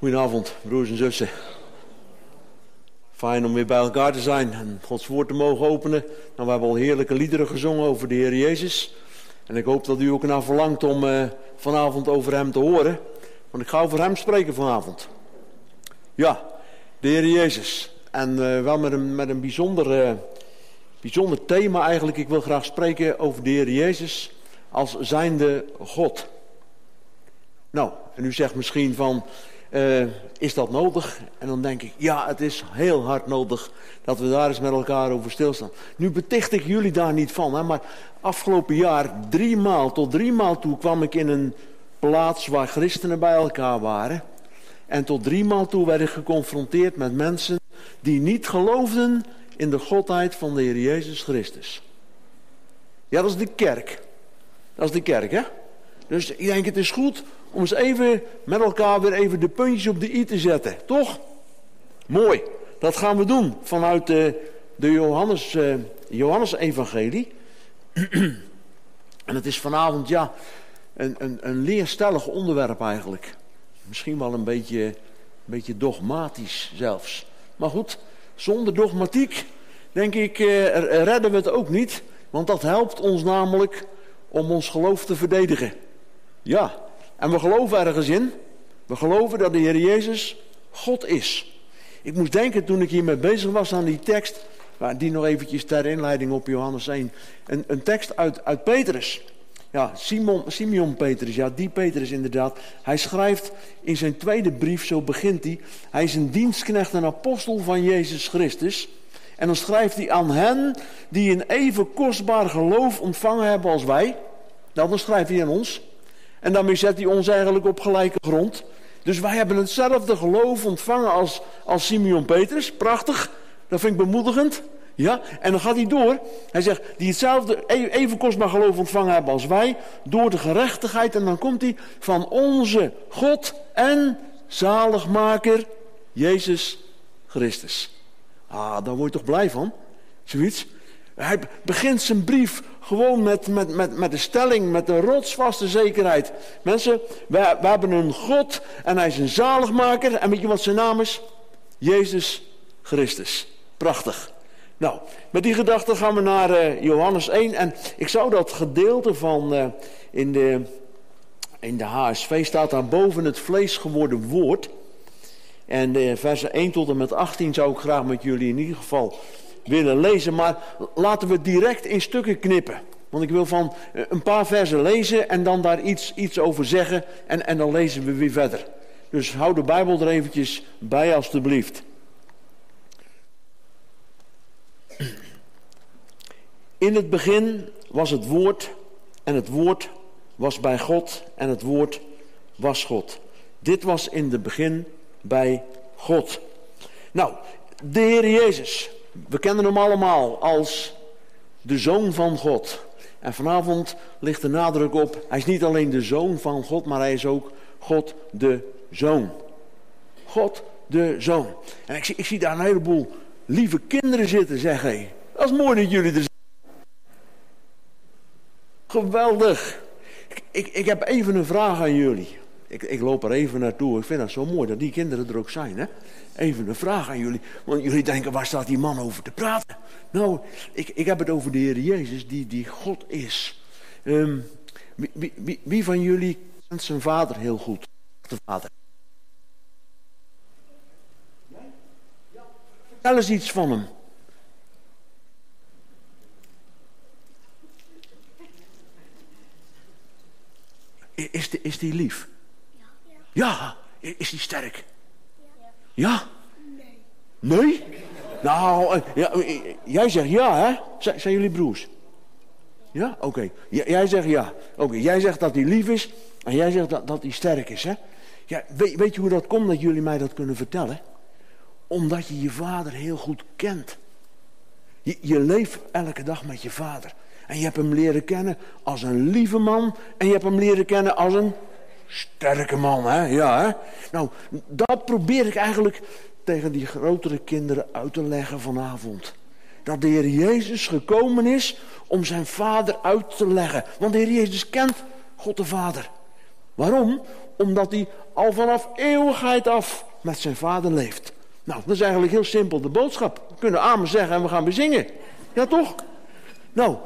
Goedenavond, broers en zussen. Fijn om weer bij elkaar te zijn en Gods woord te mogen openen. Nou, we hebben al heerlijke liederen gezongen over de Heer Jezus. En ik hoop dat u ook naar verlangt om vanavond over hem te horen. Want ik ga over hem spreken vanavond. Ja, de Heer Jezus. En wel met een bijzonder thema eigenlijk. Ik wil graag spreken over de Heer Jezus als zijnde God. Nou, en u zegt misschien van... is dat nodig? En dan denk ik, ja, het is heel hard nodig dat we daar eens met elkaar over stilstaan. Nu beticht ik jullie daar niet van, hè, maar afgelopen jaar tot drie maal toe kwam ik in een plaats waar christenen bij elkaar waren. En tot 3 maal toe werd ik geconfronteerd met mensen die niet geloofden in de godheid van de Heer Jezus Christus. Ja, dat is de kerk. Dat is de kerk, hè? Dus ik denk, het is goed om eens even met elkaar weer even de puntjes op de i te zetten. Toch? Mooi. Dat gaan we doen vanuit de Johannes-evangelie. En het is vanavond, ja, een leerstellig onderwerp eigenlijk. Misschien wel een beetje dogmatisch zelfs. Maar goed, zonder dogmatiek, denk ik, redden we het ook niet. Want dat helpt ons namelijk om ons geloof te verdedigen. Ja, en we geloven ergens in. We geloven dat de Heer Jezus God is. Ik moest denken toen ik hiermee bezig was aan die tekst, die nog eventjes ter inleiding op Johannes 1. Een tekst uit Petrus. Ja, Simeon Petrus, ja, die Petrus inderdaad. Hij schrijft in zijn tweede brief, zo begint hij. Hij is een dienstknecht en apostel van Jezus Christus. En dan schrijft hij aan hen die een even kostbaar geloof ontvangen hebben als wij. Nou, dan schrijft hij aan ons. En daarmee zet hij ons eigenlijk op gelijke grond. Dus wij hebben hetzelfde geloof ontvangen als Simeon Petrus. Prachtig, dat vind ik bemoedigend. Ja, en dan gaat hij door. Hij zegt, die hetzelfde even kostbaar geloof ontvangen hebben als wij. Door de gerechtigheid. En dan komt hij van onze God en zaligmaker Jezus Christus. Ah, daar word je toch blij van? Zoiets. Hij begint zijn brief gewoon met de stelling, met de rotsvaste zekerheid. Mensen, we hebben een God en hij is een zaligmaker. En weet je wat zijn naam is? Jezus Christus. Prachtig. Nou, met die gedachte gaan we naar Johannes 1. En ik zou dat gedeelte van in de HSV staat daar boven het vlees geworden woord. En de versen 1 tot en met 18 zou ik graag met jullie in ieder geval willen lezen. Maar laten we direct in stukken knippen. Want ik wil van een paar versen lezen en dan daar iets over zeggen. En dan lezen we weer verder. Dus hou de Bijbel er eventjes bij alstublieft. In het begin was het woord en het woord was bij God en het woord was God. Dit was in het begin bij God. Nou, de Heer Jezus. We kennen hem allemaal als de Zoon van God. En vanavond ligt de nadruk op, hij is niet alleen de Zoon van God, maar hij is ook God de Zoon. God de Zoon. En ik zie daar een heleboel lieve kinderen zitten, zeg hé. Dat is mooi dat jullie er zijn. Geweldig. Ik heb even een vraag aan jullie. Ik loop er even naartoe. Ik vind het zo mooi dat die kinderen er ook zijn, hè. Even een vraag aan jullie. Want jullie denken, waar staat die man over te praten? Nou, ik heb het over de Heer Jezus, die God is. Wie van jullie kent zijn vader heel goed? De vader. Vertel eens iets van hem. Is die lief? Ja. Is die sterk? Ja? Nee? Nou, ja, jij zegt ja, hè? Zijn jullie broers? Ja? Oké. Jij zegt ja. Oké. Jij zegt dat hij lief is en jij zegt dat hij sterk is, hè? Ja, weet je hoe dat komt dat jullie mij dat kunnen vertellen? Omdat je je vader heel goed kent. Je leeft elke dag met je vader. En je hebt hem leren kennen als een lieve man. En je hebt hem leren kennen als een sterke man, hè? Ja, hè? Nou, dat probeer ik eigenlijk tegen die grotere kinderen uit te leggen vanavond. Dat de Heer Jezus gekomen is om zijn vader uit te leggen. Want de Heer Jezus kent God de Vader. Waarom? Omdat hij al vanaf eeuwigheid af met zijn vader leeft. Nou, dat is eigenlijk heel simpel de boodschap. We kunnen amen zeggen en we gaan weer zingen. Ja, toch? Nou,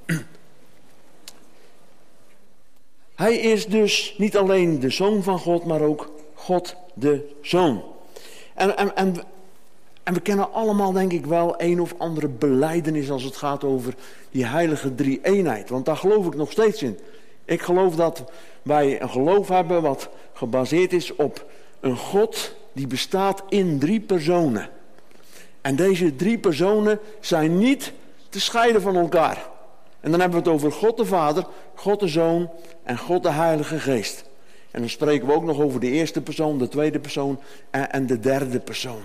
hij is dus niet alleen de Zoon van God, maar ook God de Zoon. En we kennen allemaal denk ik wel een of andere belijdenis als het gaat over die heilige drie-eenheid. Want daar geloof ik nog steeds in. Ik geloof dat wij een geloof hebben wat gebaseerd is op een God die bestaat in 3 personen. En deze 3 personen zijn niet te scheiden van elkaar. En dan hebben we het over God de Vader, God de Zoon en God de Heilige Geest. En dan spreken we ook nog over de eerste persoon, de tweede persoon en de derde persoon.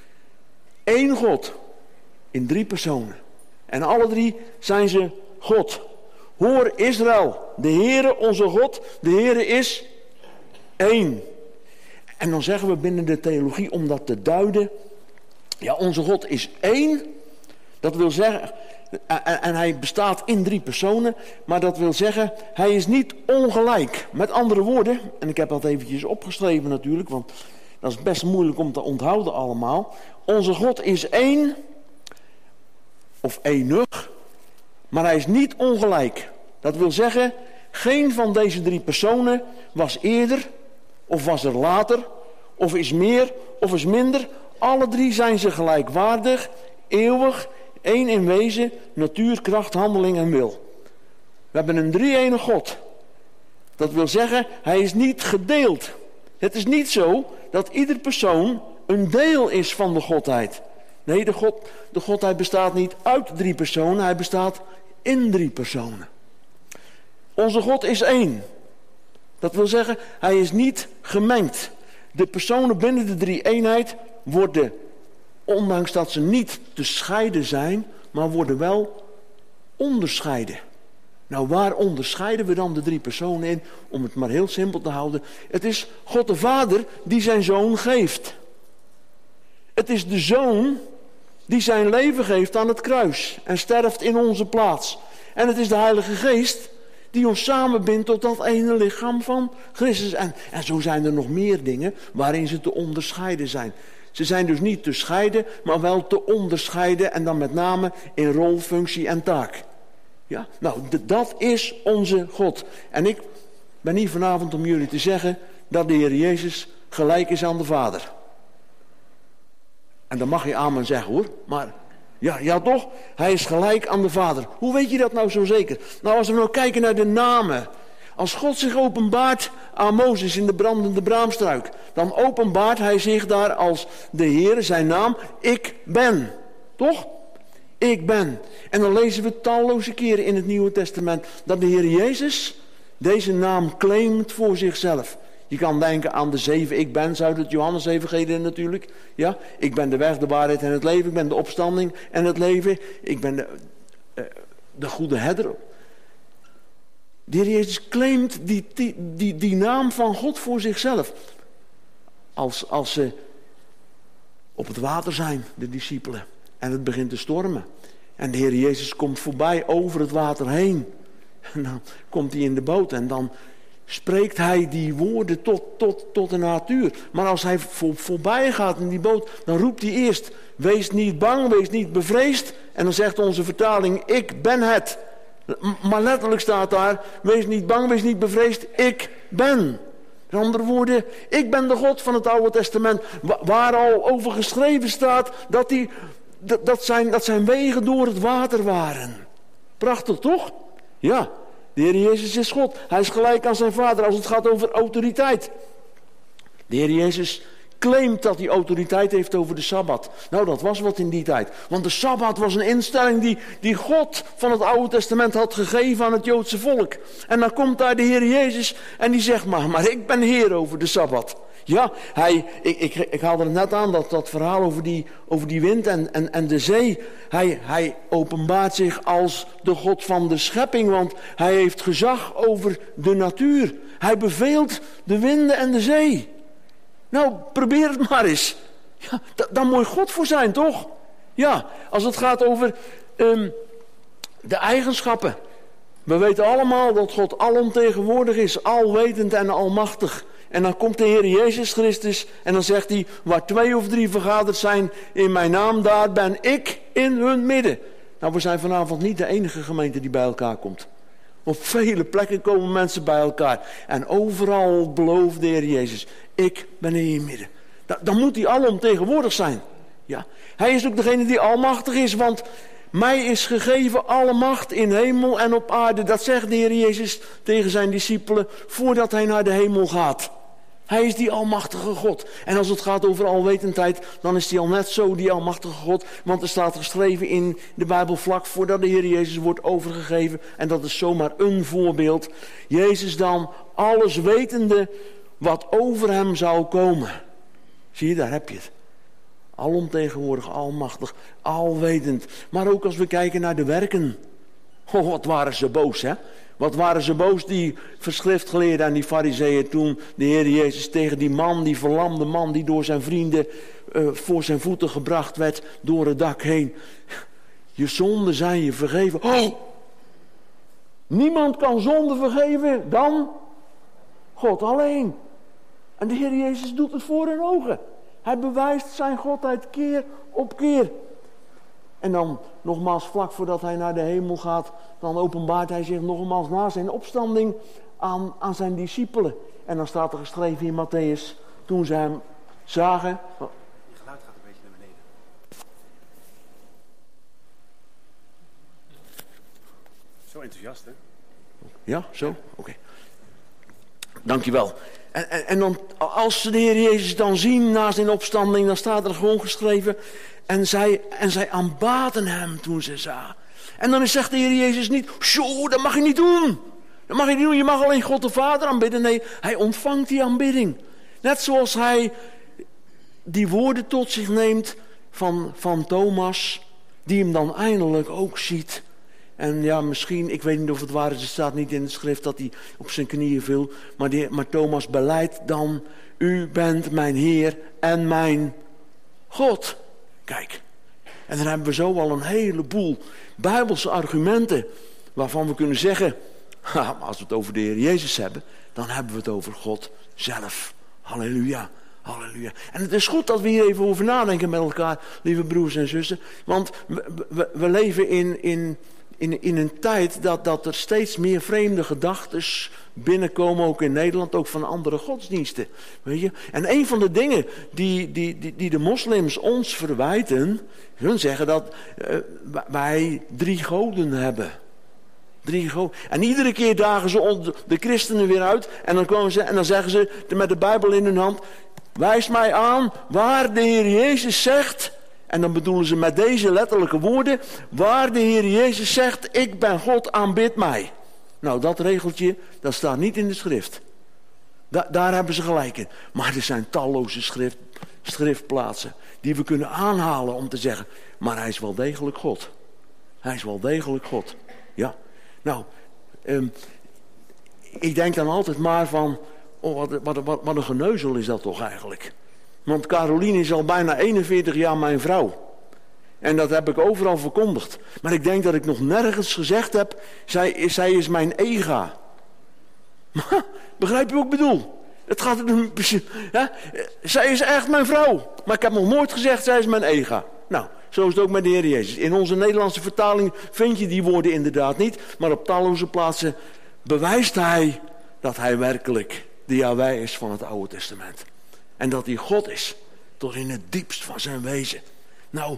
1 God in 3 personen. En alle 3 zijn ze God. Hoor Israël, de Heere onze God, de Heere is 1. En dan zeggen we binnen de theologie om dat te duiden. Ja, onze God is 1. Dat wil zeggen, en hij bestaat in 3 personen. Maar dat wil zeggen, hij is niet ongelijk. Met andere woorden, en ik heb dat eventjes opgeschreven natuurlijk. Want dat is best moeilijk om te onthouden allemaal. Onze God is 1. Of enig. Maar hij is niet ongelijk. Dat wil zeggen, geen van deze 3 personen was eerder, of was er later, of is meer, of is minder. Alle 3 zijn ze gelijkwaardig, eeuwig, één in wezen, natuur, kracht, handeling en wil. We hebben een drie-enige God. Dat wil zeggen, hij is niet gedeeld. Het is niet zo dat ieder persoon een deel is van de Godheid. Nee, de Godheid bestaat niet uit 3 personen, hij bestaat in 3 personen. Onze God is 1. Dat wil zeggen, hij is niet gemengd. De personen binnen de drie-eenheid worden, ondanks dat ze niet te scheiden zijn, maar worden wel onderscheiden. Nou, waar onderscheiden we dan de 3 personen in? Om het maar heel simpel te houden. Het is God de Vader die zijn Zoon geeft. Het is de Zoon die zijn leven geeft aan het kruis en sterft in onze plaats. En het is de Heilige Geest die ons samenbindt tot dat ene lichaam van Christus. En zo zijn er nog meer dingen waarin ze te onderscheiden zijn. Ze zijn dus niet te scheiden, maar wel te onderscheiden en dan met name in rol, functie en taak. Ja, nou, dat is onze God. En ik ben hier vanavond om jullie te zeggen dat de Heer Jezus gelijk is aan de Vader. En dan mag je amen zeggen hoor, maar ja toch, hij is gelijk aan de Vader. Hoe weet je dat nou zo zeker? Nou, als we nou kijken naar de namen. Als God zich openbaart aan Mozes in de brandende braamstruik, dan openbaart hij zich daar als de Heer, zijn naam, ik ben. Toch? Ik ben. En dan lezen we talloze keren in het Nieuwe Testament dat de Heer Jezus deze naam claimt voor zichzelf. Je kan denken aan de 7 ik ben's uit het Johannes-evangelie natuurlijk. Ja, ik ben de weg, de waarheid en het leven. Ik ben de opstanding en het leven. Ik ben de goede herder. De Heer Jezus claimt die naam van God voor zichzelf. Als ze op het water zijn, de discipelen. En het begint te stormen. En de Heer Jezus komt voorbij over het water heen. En dan komt hij in de boot en dan spreekt hij die woorden tot de natuur. Maar als hij voorbij gaat in die boot, dan roept hij eerst: wees niet bang, wees niet bevreesd. En dan zegt onze vertaling: ik ben het. Maar letterlijk staat daar: wees niet bang, wees niet bevreesd, ik ben. In andere woorden, ik ben de God van het Oude Testament, waar al over geschreven staat dat zijn wegen door het water waren. Prachtig toch? Ja, de Heer Jezus is God. Hij is gelijk aan zijn Vader als het gaat over autoriteit. De Heer Jezus claimt dat hij autoriteit heeft over de Sabbat. Nou, dat was wat in die tijd. Want de Sabbat was een instelling die God van het Oude Testament had gegeven aan het Joodse volk. En dan komt daar de Heer Jezus en die zegt maar ik ben Heer over de Sabbat. Ja, ik haalde het net aan, dat verhaal over die wind en de zee. Hij openbaart zich als de God van de schepping, want hij heeft gezag over de natuur. Hij beveelt de winden en de zee. Nou, probeer het maar eens. Ja, daar moet God voor zijn, toch? Ja, als het gaat over de eigenschappen. We weten allemaal dat God alomtegenwoordig is, alwetend en almachtig. En dan komt de Heer Jezus Christus en dan zegt hij, waar 2 of 3 vergaderd zijn in mijn naam, daar ben ik in hun midden. Nou, we zijn vanavond niet de enige gemeente die bij elkaar komt. Op vele plekken komen mensen bij elkaar. En overal belooft de Heer Jezus, ik ben in je midden. Dan moet hij alomtegenwoordig zijn. Ja. Hij is ook degene die almachtig is, want mij is gegeven alle macht in hemel en op aarde. Dat zegt de Heer Jezus tegen zijn discipelen voordat hij naar de hemel gaat. Hij is die almachtige God. En als het gaat over alwetendheid, dan is hij al net zo die almachtige God. Want er staat geschreven in de Bijbel vlak voordat de Heer Jezus wordt overgegeven. En dat is zomaar een voorbeeld. Jezus dan alles wetende wat over hem zou komen. Zie je, daar heb je het. Alomtegenwoordig, almachtig, alwetend. Maar ook als we kijken naar de werken. Oh, wat waren ze boos, hè? Wat waren ze boos, die verschriftgeleerden en die farizeeën, toen de Heer Jezus tegen die man, die verlamde man, die door zijn vrienden voor zijn voeten gebracht werd, door het dak heen. Je zonden zijn je vergeven. Oh! Niemand kan zonde vergeven dan God alleen. En de Heer Jezus doet het voor hun ogen. Hij bewijst zijn godheid keer op keer. En dan nogmaals, vlak voordat hij naar de hemel gaat, dan openbaart hij zich nogmaals na zijn opstanding aan zijn discipelen. En dan staat er geschreven in Matthäus, toen ze hem zagen. Je geluid gaat een beetje naar beneden. Zo enthousiast, hè? Ja, zo? Oké. Dankjewel. En dan, als ze de Heer Jezus dan zien na zijn opstanding, dan staat er gewoon geschreven, en zij aanbaden hem toen ze zagen. En dan zegt de Heer Jezus niet, zo, dat mag je niet doen. Dat mag je niet doen, je mag alleen God de Vader aanbidden. Nee, hij ontvangt die aanbidding. Net zoals hij die woorden tot zich neemt van Thomas, die hem dan eindelijk ook ziet. En ja, misschien, ik weet niet of het waar is, het staat niet in de schrift dat hij op zijn knieën viel. Maar Thomas beleidt dan, u bent mijn Heer en mijn God. Kijk, en dan hebben we zo al een heleboel Bijbelse argumenten waarvan we kunnen zeggen, maar als we het over de Heer Jezus hebben, dan hebben we het over God zelf. Halleluja, halleluja. En het is goed dat we hier even over nadenken met elkaar, lieve broers en zussen. Want we leven in een tijd dat er steeds meer vreemde gedachten binnenkomen, ook in Nederland, ook van andere godsdiensten. Weet je? En een van de dingen die de moslims ons verwijten, hun zeggen dat wij 3 goden hebben. 3 goden. En iedere keer dagen ze de christenen weer uit en dan komen ze en dan zeggen ze met de Bijbel in hun hand, wijs mij aan waar de Heer Jezus zegt. En dan bedoelen ze met deze letterlijke woorden, waar de Heer Jezus zegt, ik ben God, aanbid mij. Nou, dat regeltje, dat staat niet in de schrift. Daar hebben ze gelijk in. Maar er zijn talloze schriftplaatsen die we kunnen aanhalen om te zeggen, maar hij is wel degelijk God. Hij is wel degelijk God. Ja. Nou, ik denk dan altijd maar van, oh, wat een geneuzel is dat toch eigenlijk. Want Caroline is al bijna 41 jaar mijn vrouw. En dat heb ik overal verkondigd. Maar ik denk dat ik nog nergens gezegd heb, zij is mijn ega. Begrijp je wat ik bedoel? Het gaat ja? Zij is echt mijn vrouw. Maar ik heb nog nooit gezegd, zij is mijn ega. Nou, zo is het ook met de Heer Jezus. In onze Nederlandse vertaling vind je die woorden inderdaad niet. Maar op talloze plaatsen bewijst hij dat hij werkelijk de Jahweh is van het Oude Testament. En dat hij God is, tot in het diepst van zijn wezen. Nou,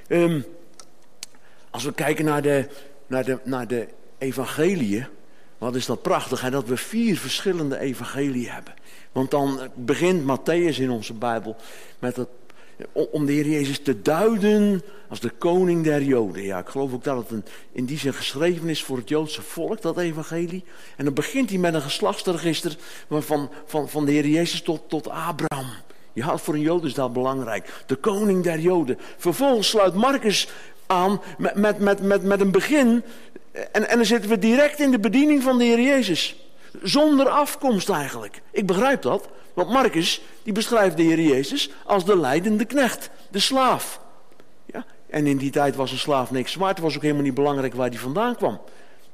als we kijken naar de evangeliën, wat is dat prachtig, hè? Dat we 4 verschillende evangeliën hebben. Want dan begint Matthäus in onze Bijbel met om de Heer Jezus te duiden als de koning der Joden. Ja, ik geloof ook dat het in die zin geschreven is voor het Joodse volk, dat evangelie. En dan begint hij met een geslachtsregister van de Heer Jezus tot Abraham. Ja, voor een Jood is dat belangrijk. De koning der Joden. Vervolgens sluit Marcus aan met een begin. En dan zitten we direct in de bediening van de Heer Jezus. Zonder afkomst eigenlijk. Ik begrijp dat. Want Marcus, die beschrijft de Heer Jezus als de lijdende knecht. De slaaf. Ja? En in die tijd was een slaaf niks waard. Het was ook helemaal niet belangrijk waar hij vandaan kwam.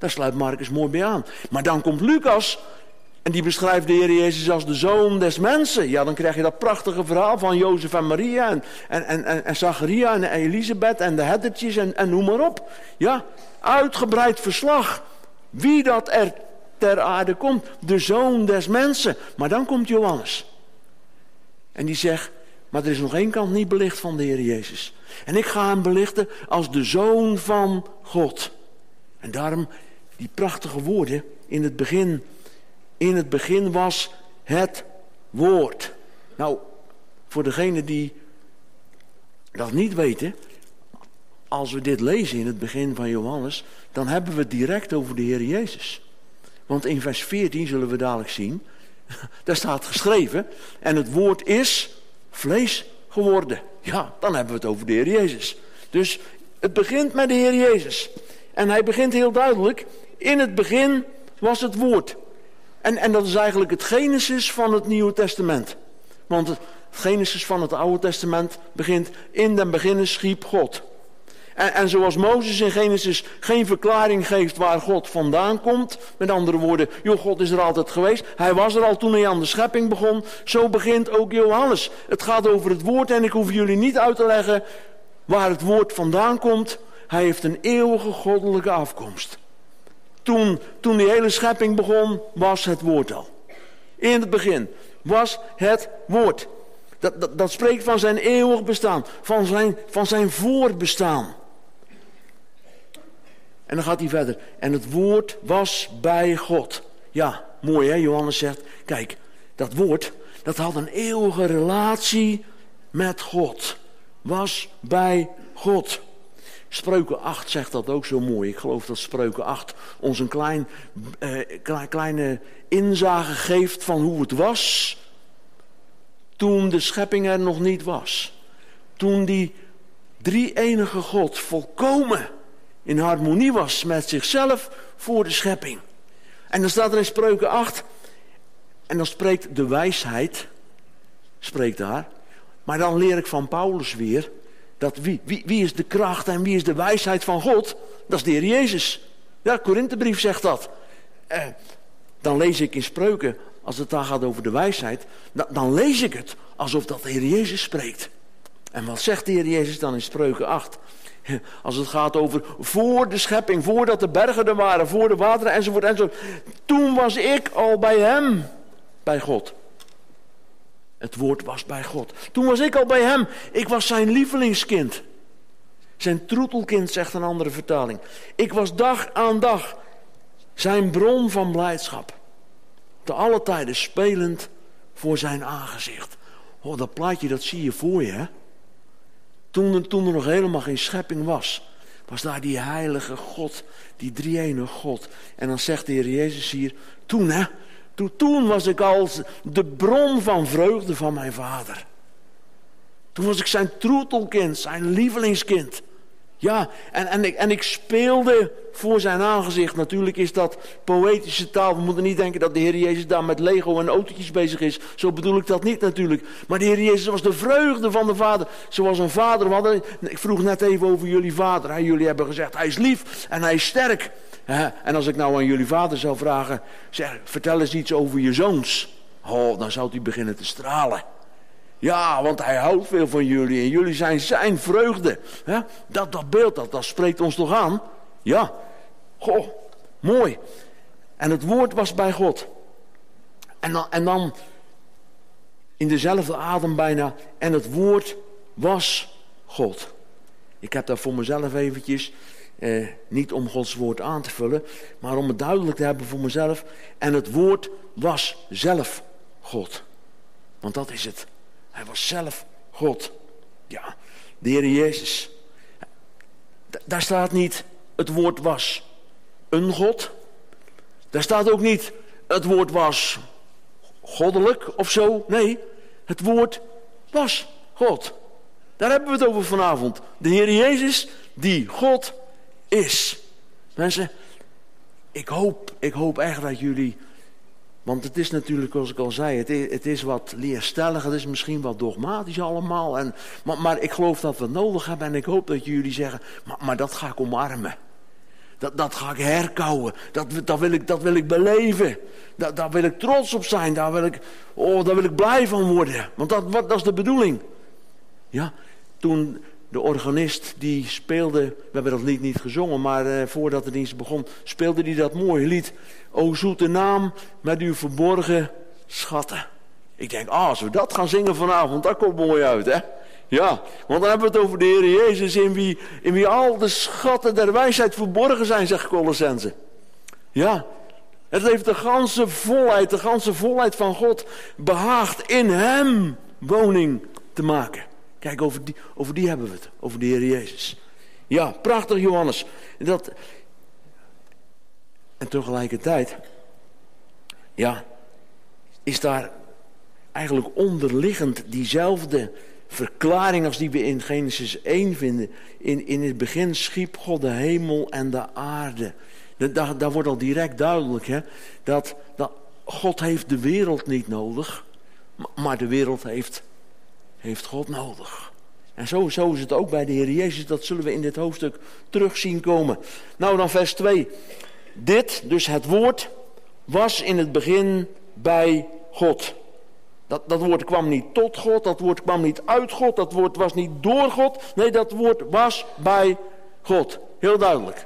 daar sluit Marcus mooi bij aan. Maar dan komt Lucas en die beschrijft de Heer Jezus als de zoon des mensen. Ja, dan krijg je dat prachtige verhaal van Jozef en Maria en Zacharia en Elisabeth en de herdertjes en noem maar op. Ja, uitgebreid verslag. Wie dat er ter aarde komt, de zoon des mensen. Maar dan komt Johannes. En die zegt, maar er is nog één kant niet belicht van de Heer Jezus. En ik ga hem belichten als de zoon van God. En daarom die prachtige woorden in het begin. In het begin was het woord. Nou, voor degenen die dat niet weten, als we dit lezen in het begin van Johannes, dan hebben we het direct over de Heer Jezus. Want in vers 14 zullen we dadelijk zien, daar staat geschreven, en het woord is vlees geworden. Ja, dan hebben we het over de Heer Jezus. Dus het begint met de Heer Jezus. En hij begint heel duidelijk, in het begin was het woord. En dat is eigenlijk het Genesis van het Nieuwe Testament. Want het Genesis van het Oude Testament begint, in den beginnen schiep God. En zoals Mozes in Genesis geen verklaring geeft waar God vandaan komt. Met andere woorden, joh, God is er altijd geweest. Hij was er al toen hij aan de schepping begon. Zo begint ook Johannes. Het gaat over het woord en ik hoef jullie niet uit te leggen waar het woord vandaan komt. Hij heeft een eeuwige goddelijke afkomst. Toen die hele schepping begon, was het woord al. In het begin was het woord. Dat spreekt van zijn eeuwig bestaan. Van zijn voorbestaan. En dan gaat hij verder. En het woord was bij God. Ja, mooi hè, Johannes zegt. Kijk, dat woord, dat had een eeuwige relatie met God. Was bij God. Spreuken 8 zegt dat ook zo mooi. Ik geloof dat Spreuken 8 ons een kleine inzage geeft van hoe het was toen de schepping er nog niet was. Toen die drie-enige God volkomen in harmonie was met zichzelf voor de schepping. En dan staat er in Spreuken 8, en dan spreekt de wijsheid, spreekt daar. Maar dan leer ik van Paulus weer, dat wie is de kracht en wie is de wijsheid van God? Dat is de Heer Jezus. Ja, Korinthebrief zegt dat. Dan lees ik in Spreuken, als het daar gaat over de wijsheid, dan lees ik het alsof dat de Heer Jezus spreekt. En wat zegt de Heer Jezus dan in Spreuken 8? Als het gaat over voor de schepping, voordat de bergen er waren, voor de wateren enzovoort enzovoort. Toen was ik al bij hem, bij God. Het woord was bij God. Toen was ik al bij hem. Ik was zijn lievelingskind. Zijn troetelkind, zegt een andere vertaling. Ik was dag aan dag zijn bron van blijdschap. Te alle tijden spelend voor zijn aangezicht. Oh, dat plaatje, dat zie je voor je, hè? Toen er nog helemaal geen schepping was daar die heilige God, die drie-enige God. En dan zegt de Heer Jezus hier, toen was ik al de bron van vreugde van mijn vader. Toen was ik zijn troetelkind, zijn lievelingskind. Ja, en ik speelde voor zijn aangezicht. Natuurlijk is dat poëtische taal. We moeten niet denken dat de Heer Jezus daar met Lego en autootjes bezig is. Zo bedoel ik dat niet natuurlijk. Maar de Heer Jezus was de vreugde van de Vader. Zoals een vader. Ik vroeg net even over jullie vader. Jullie hebben gezegd, hij is lief en hij is sterk. En als ik nou aan jullie vader zou vragen, zeg, vertel eens iets over je zoons. Oh, dan zou hij beginnen te stralen. Ja, want hij houdt veel van jullie en jullie zijn zijn vreugde. Dat beeld, dat spreekt ons toch aan? Ja, goh, mooi. En het woord was bij God. En dan in dezelfde adem bijna, en het woord was God. Ik heb daar voor mezelf eventjes, niet om Gods woord aan te vullen, maar om het duidelijk te hebben voor mezelf. En het woord was zelf God. Want dat is het. Hij was zelf God. Ja, de Heer Jezus. Daar staat niet, het woord was een God. Daar staat ook niet, het woord was goddelijk of zo. Nee, het woord was God. Daar hebben we het over vanavond. De Heer Jezus die God is. Mensen, ik hoop echt dat jullie... Want het is natuurlijk, zoals ik al zei, het is wat leerstellig, het is misschien wat dogmatisch allemaal. Maar ik geloof dat we het nodig hebben en ik hoop dat jullie zeggen, maar dat ga ik omarmen. Dat ga ik herkauwen. Dat wil ik beleven. Daar wil ik trots op zijn. Daar wil ik blij van worden. Want dat is de bedoeling. Ja, toen de organist die speelde, we hebben dat lied niet gezongen, maar voordat de dienst begon, speelde hij dat mooie lied. O zoete naam met uw verborgen schatten. Ik denk, als we dat gaan zingen vanavond, dat komt mooi uit, hè? Ja, want dan hebben we het over de Heer Jezus, in wie al de schatten der wijsheid verborgen zijn, zegt Colossenzen. Ja, het heeft de ganse volheid van God behaagd in hem woning te maken. Kijk, over die hebben we het, over de Heer Jezus. Ja, prachtig Johannes. En tegelijkertijd, ja, is daar eigenlijk onderliggend diezelfde verklaring als die we in Genesis 1 vinden. In het begin schiep God de hemel en de aarde. Daar wordt al direct duidelijk, hè, dat God heeft de wereld niet nodig, maar de wereld heeft God nodig. En zo is het ook bij de Heer Jezus. Dat zullen we in dit hoofdstuk terug zien komen. Nou dan vers 2. Dit, dus het woord, was in het begin bij God. Dat woord kwam niet tot God, dat woord kwam niet uit God, dat woord was niet door God. Nee, dat woord was bij God. Heel duidelijk.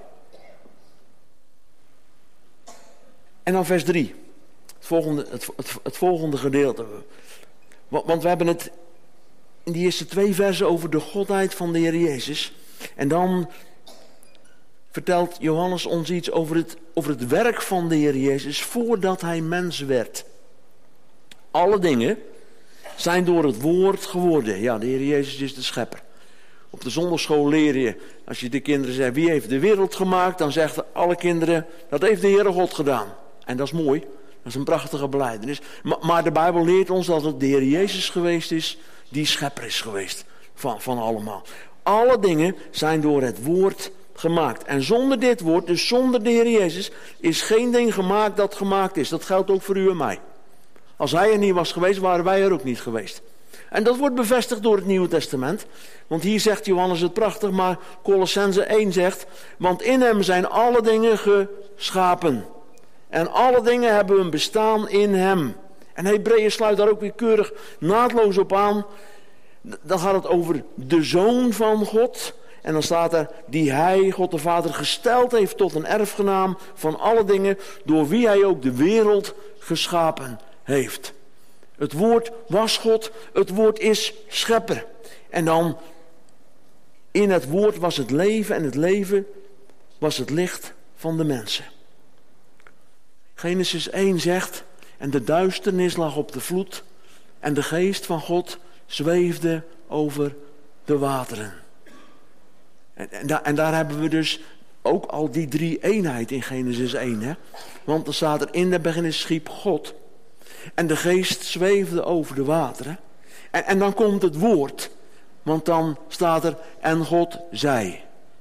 En dan vers 3. Het volgende gedeelte. Want we hebben het in die eerste 2 versen over de godheid van de Heer Jezus. En dan vertelt Johannes ons iets over het werk van de Heer Jezus voordat hij mens werd. Alle dingen zijn door het woord geworden. Ja, de Heer Jezus is de schepper. Op de zondagschool leer je, als je de kinderen zegt, wie heeft de wereld gemaakt? Dan zeggen alle kinderen, dat heeft de Heere God gedaan. En dat is mooi, dat is een prachtige belijdenis. Maar de Bijbel leert ons dat het de Heer Jezus geweest is, die schepper is geweest van allemaal. Alle dingen zijn door het woord gemaakt. En zonder dit woord, dus zonder de Heer Jezus, is geen ding gemaakt dat gemaakt is. Dat geldt ook voor u en mij. Als hij er niet was geweest, waren wij er ook niet geweest. En dat wordt bevestigd door het Nieuwe Testament. Want hier zegt Johannes het prachtig, maar Colossenzen 1 zegt, want in hem zijn alle dingen geschapen. En alle dingen hebben een bestaan in hem. En Hebreeën sluit daar ook weer keurig naadloos op aan. Dan gaat het over de Zoon van God. En dan staat er, die hij, God de Vader, gesteld heeft tot een erfgenaam van alle dingen, door wie hij ook de wereld geschapen heeft. Het woord was God, het woord is schepper. En dan, in het woord was het leven en het leven was het licht van de mensen. Genesis 1 zegt, en de duisternis lag op de vloed en de geest van God zweefde over de wateren. En daar hebben we dus ook al die 3 eenheid in Genesis 1. Hè? Want er staat er, in het begin schiep God en de geest zweefde over de wateren. En dan komt het woord, want dan staat er, en God zei.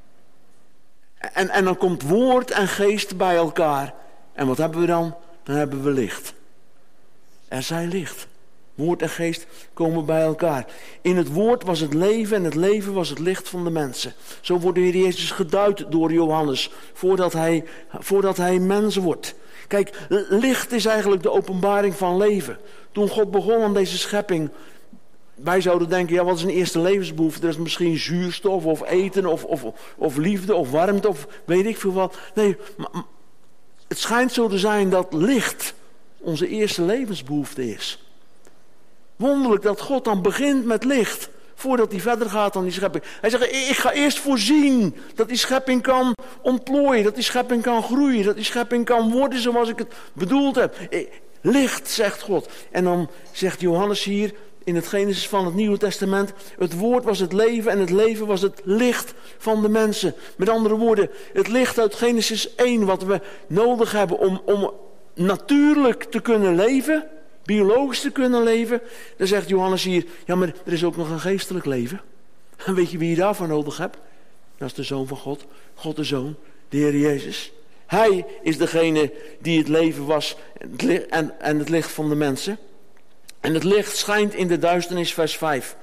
En dan komt woord en geest bij elkaar. En wat hebben we dan? Dan hebben we licht. Er zij licht. Woord en geest komen bij elkaar. In het woord was het leven en het leven was het licht van de mensen. Zo wordt de Heer Jezus geduid door Johannes voordat hij mens wordt. Kijk, licht is eigenlijk de openbaring van leven. Toen God begon aan deze schepping, wij zouden denken, ja, wat is een eerste levensbehoefte? Dat is misschien zuurstof of eten of liefde of warmte of weet ik veel wat. Nee, maar het schijnt zo te zijn dat licht onze eerste levensbehoefte is. Wonderlijk dat God dan begint met licht, voordat hij verder gaat aan die schepping. Hij zegt, ik ga eerst voorzien dat die schepping kan ontplooien, dat die schepping kan groeien, dat die schepping kan worden zoals ik het bedoeld heb. Licht, zegt God. En dan zegt Johannes hier in het Genesis van het Nieuwe Testament, het woord was het leven en het leven was het licht van de mensen. Met andere woorden, het licht uit Genesis 1 wat we nodig hebben om natuurlijk te kunnen leven, biologisch te kunnen leven. Dan zegt Johannes hier, ja, maar er is ook nog een geestelijk leven. En weet je wie je daarvoor nodig hebt? Dat is de Zoon van God, God de Zoon, de Heer Jezus. Hij is degene die het leven was en het licht van de mensen. En het licht schijnt in de duisternis, vers 5.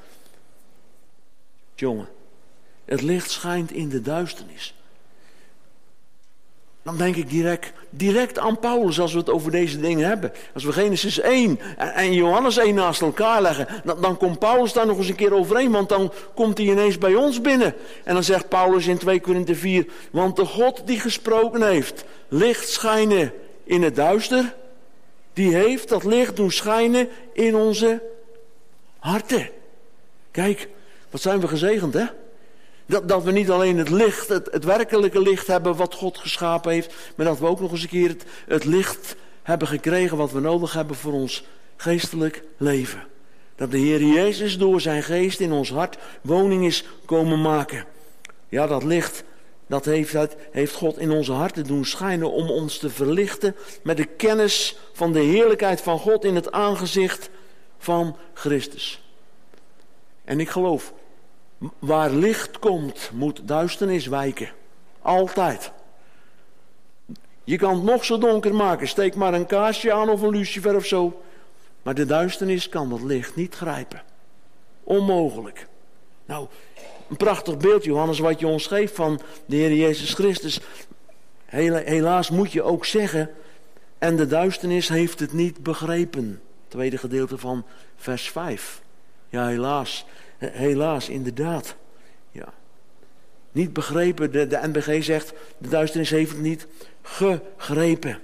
Jongen, het licht schijnt in de duisternis. Dan denk ik direct aan Paulus als we het over deze dingen hebben. Als we Genesis 1 en Johannes 1 naast elkaar leggen, dan komt Paulus daar nog eens een keer overheen, want dan komt hij ineens bij ons binnen. En dan zegt Paulus in 2 Korinthe 4, want de God die gesproken heeft, licht schijnen in het duister, die heeft dat licht doen schijnen in onze harten. Kijk, wat zijn we gezegend, hè? Dat we niet alleen het licht, het werkelijke licht hebben wat God geschapen heeft, maar dat we ook nog eens een keer het licht hebben gekregen wat we nodig hebben voor ons geestelijk leven. Dat de Heer Jezus door zijn geest in ons hart woning is komen maken. Ja, dat licht, dat heeft God in onze harten doen schijnen om ons te verlichten met de kennis van de heerlijkheid van God in het aangezicht van Christus. En ik geloof, waar licht komt, moet duisternis wijken. Altijd. Je kan het nog zo donker maken. Steek maar een kaarsje aan of een lucifer of zo. Maar de duisternis kan dat licht niet grijpen. Onmogelijk. Nou, een prachtig beeld, Johannes, wat je ons geeft van de Heer Jezus Christus. Helaas moet je ook zeggen, en de duisternis heeft het niet begrepen. Tweede gedeelte van vers 5. Ja, helaas, inderdaad. Ja. Niet begrepen, de NBG zegt, de duisternis heeft het niet gegrepen.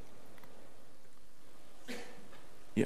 Ja.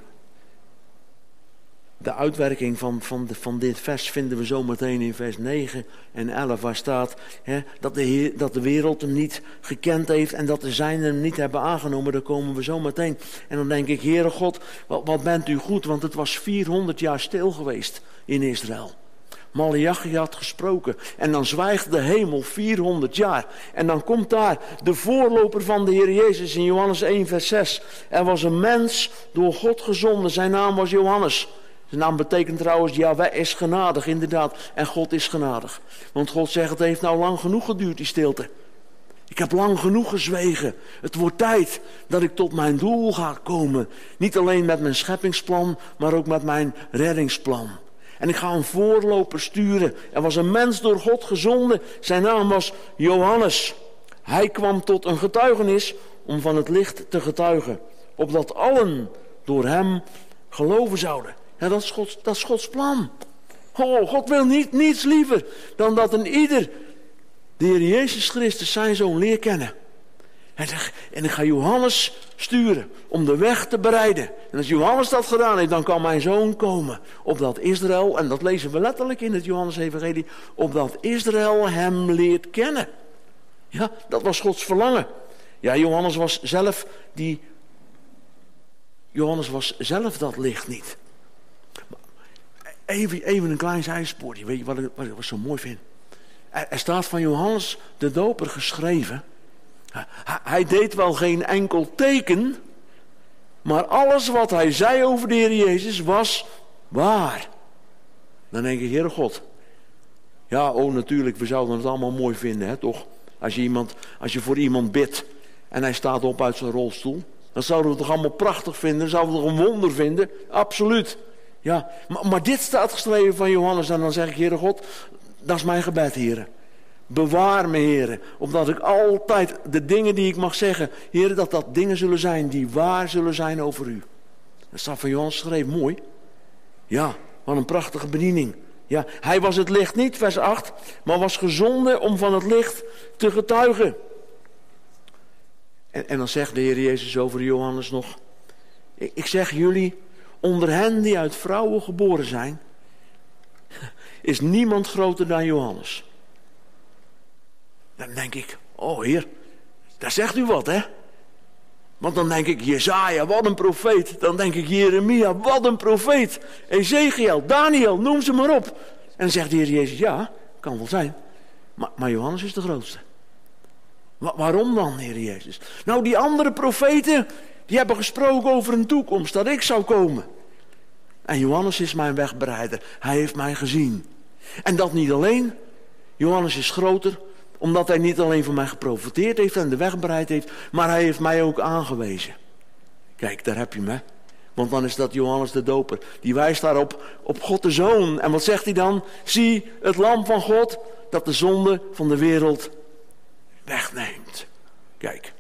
De uitwerking van dit vers vinden we zo meteen in vers 9 en 11, waar staat dat de wereld hem niet gekend heeft en dat de zijnen hem niet hebben aangenomen. Daar komen we zo meteen. En dan denk ik, Heere God, wat bent u goed, want het was 400 jaar stil geweest in Israël. Maleachi had gesproken en dan zwijgt de hemel 400 jaar. En dan komt daar de voorloper van de Heer Jezus in Johannes 1 vers 6. Er was een mens door God gezonden, zijn naam was Johannes. Zijn naam betekent trouwens, Jahweh is genadig, inderdaad. En God is genadig. Want God zegt, het heeft nou lang genoeg geduurd, die stilte. Ik heb lang genoeg gezwegen. Het wordt tijd dat ik tot mijn doel ga komen. Niet alleen met mijn scheppingsplan, maar ook met mijn reddingsplan. En ik ga een voorloper sturen. Er was een mens door God gezonden. Zijn naam was Johannes. Hij kwam tot een getuigenis om van het licht te getuigen. Opdat allen door hem geloven zouden. Ja, dat is Gods plan. Oh, God wil niets liever dan dat een ieder de Heer Jezus Christus zijn zoon leert kennen. En ik ga Johannes sturen om de weg te bereiden. En als Johannes dat gedaan heeft, dan kan mijn zoon komen. Opdat Israël, en dat lezen we letterlijk in het Johannes-evangelie, opdat Israël hem leert kennen. Ja, dat was Gods verlangen. Ja, Johannes was zelf dat licht niet. Even een klein zijspoortje, weet je wat ik zo mooi vind? Er staat van Johannes de Doper geschreven. Hij deed wel geen enkel teken, maar alles wat hij zei over de Heer Jezus was waar. Dan denk ik, Heere God. Ja, natuurlijk, we zouden het allemaal mooi vinden, hè, toch? Als je voor iemand bidt en hij staat op uit zijn rolstoel, dan zouden we het toch allemaal prachtig vinden, zouden we het toch een wonder vinden? Absoluut. Ja, maar dit staat geschreven van Johannes en dan zeg ik, Heere God, dat is mijn gebed, Heere. Bewaar me, Heere, opdat ik altijd de dingen die ik mag zeggen, Heere, dat dingen zullen zijn die waar zullen zijn over u. Dat staat van Johannes geschreven, mooi. Ja, wat een prachtige bediening. Ja, hij was het licht niet, vers 8, maar was gezonden om van het licht te getuigen. En dan zegt de Heer Jezus over Johannes nog, ik zeg jullie, onder hen die uit vrouwen geboren zijn, is niemand groter dan Johannes. Dan denk ik, oh Heer, daar zegt u wat, hè? Want dan denk ik, Jesaja, wat een profeet. Dan denk ik, Jeremia, wat een profeet. Ezekiel, Daniel, noem ze maar op. En dan zegt de Heer Jezus, ja, kan wel zijn. Maar Johannes is de grootste. Waarom dan, Heer Jezus? Nou, die andere profeten, die hebben gesproken over een toekomst, dat ik zou komen. En Johannes is mijn wegbereider. Hij heeft mij gezien. En dat niet alleen. Johannes is groter, omdat hij niet alleen voor mij geprofiteerd heeft en de weg bereid heeft, maar hij heeft mij ook aangewezen. Kijk, daar heb je me. Want dan is dat Johannes de Doper. Die wijst daarop op God de Zoon. En wat zegt hij dan? Zie het lam van God dat de zonde van de wereld wegneemt. Kijk.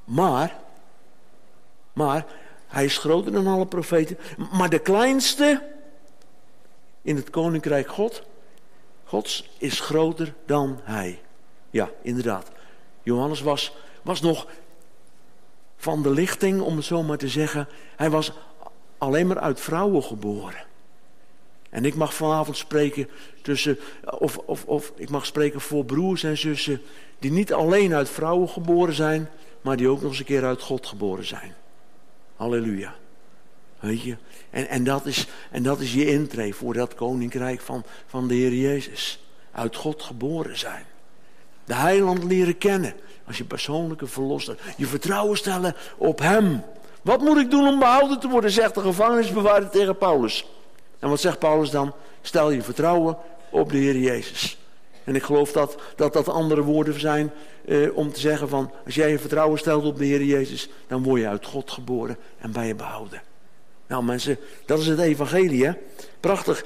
Maar hij is groter dan alle profeten. Maar de kleinste in het koninkrijk Gods is groter dan hij. Ja, inderdaad. Johannes was nog van de lichting, om het zo maar te zeggen. Hij was alleen maar uit vrouwen geboren. En ik mag vanavond spreken of ik mag spreken voor broers en zussen die niet alleen uit vrouwen geboren zijn, maar die ook nog eens een keer uit God geboren zijn. Halleluja. Weet je? En dat is je intree voor dat koninkrijk van de Heer Jezus. Uit God geboren zijn. De heiland leren kennen. Als je persoonlijke verlosser. Je vertrouwen stellen op hem. Wat moet ik doen om behouden te worden, zegt de gevangenisbewaarder tegen Paulus. En wat zegt Paulus dan? Stel je vertrouwen op de Heer Jezus. En ik geloof dat andere woorden zijn om te zeggen van, als jij je vertrouwen stelt op de Heer Jezus, dan word je uit God geboren en ben je behouden. Nou mensen, dat is het evangelie, hè? Prachtig.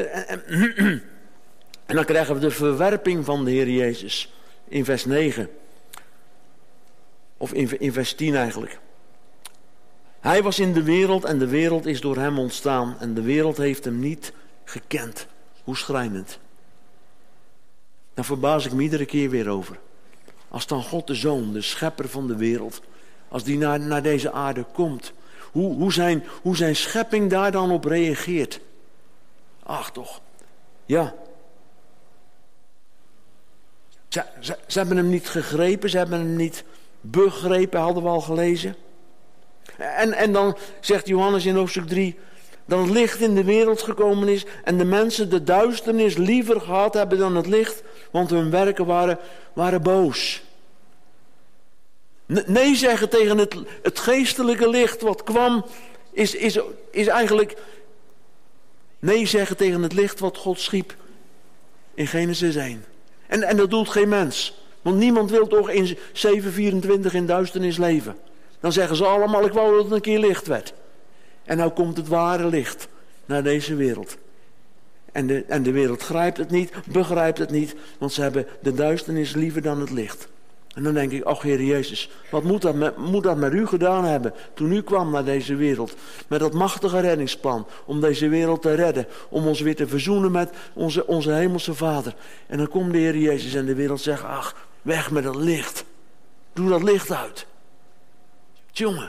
En dan krijgen we de verwerping van de Heer Jezus. In vers 9. Of in vers 10 eigenlijk. Hij was in de wereld en de wereld is door hem ontstaan. En de wereld heeft hem niet gekend. Hoe schrijnend. Daar verbaas ik me iedere keer weer over. Als dan God de Zoon, de schepper van de wereld, als die naar deze aarde komt. Hoe zijn schepping daar dan op reageert. Ach toch. Ja. Ze hebben hem niet gegrepen. Ze hebben hem niet begrepen. Hadden we al gelezen. En dan zegt Johannes in hoofdstuk 3. Dat het licht in de wereld gekomen is. En de mensen de duisternis liever gehad hebben dan het licht. Want hun werken waren boos. Nee zeggen tegen het geestelijke licht wat kwam. Is eigenlijk nee zeggen tegen het licht wat God schiep. In Genesis 1. En dat doet geen mens. Want niemand wil toch in 724 in duisternis leven. Dan zeggen ze allemaal, ik wou dat het een keer licht werd. En nou komt het ware licht naar deze wereld. En de wereld grijpt het niet, begrijpt het niet. Want ze hebben de duisternis liever dan het licht. En dan denk ik, ach Heer Jezus, wat moet dat met u gedaan hebben toen u kwam naar deze wereld. Met dat machtige reddingsplan om deze wereld te redden. Om ons weer te verzoenen met onze hemelse Vader. En dan komt de Heer Jezus en de wereld zegt, ach, weg met dat licht. Doe dat licht uit. Jongen.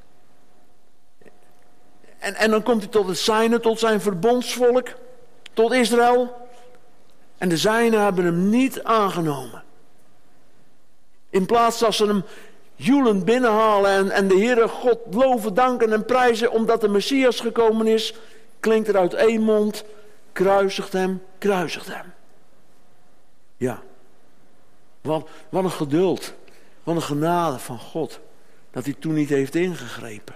En dan komt hij tot het zijne, tot zijn verbondsvolk, tot Israël. En de zijnen hebben hem niet aangenomen. In plaats dat ze hem joelend binnenhalen en de Heere God loven, danken en prijzen omdat de Messias gekomen is, klinkt er uit één mond, kruisigt hem, kruisigt hem. Ja, wat een geduld, wat een genade van God, dat hij toen niet heeft ingegrepen.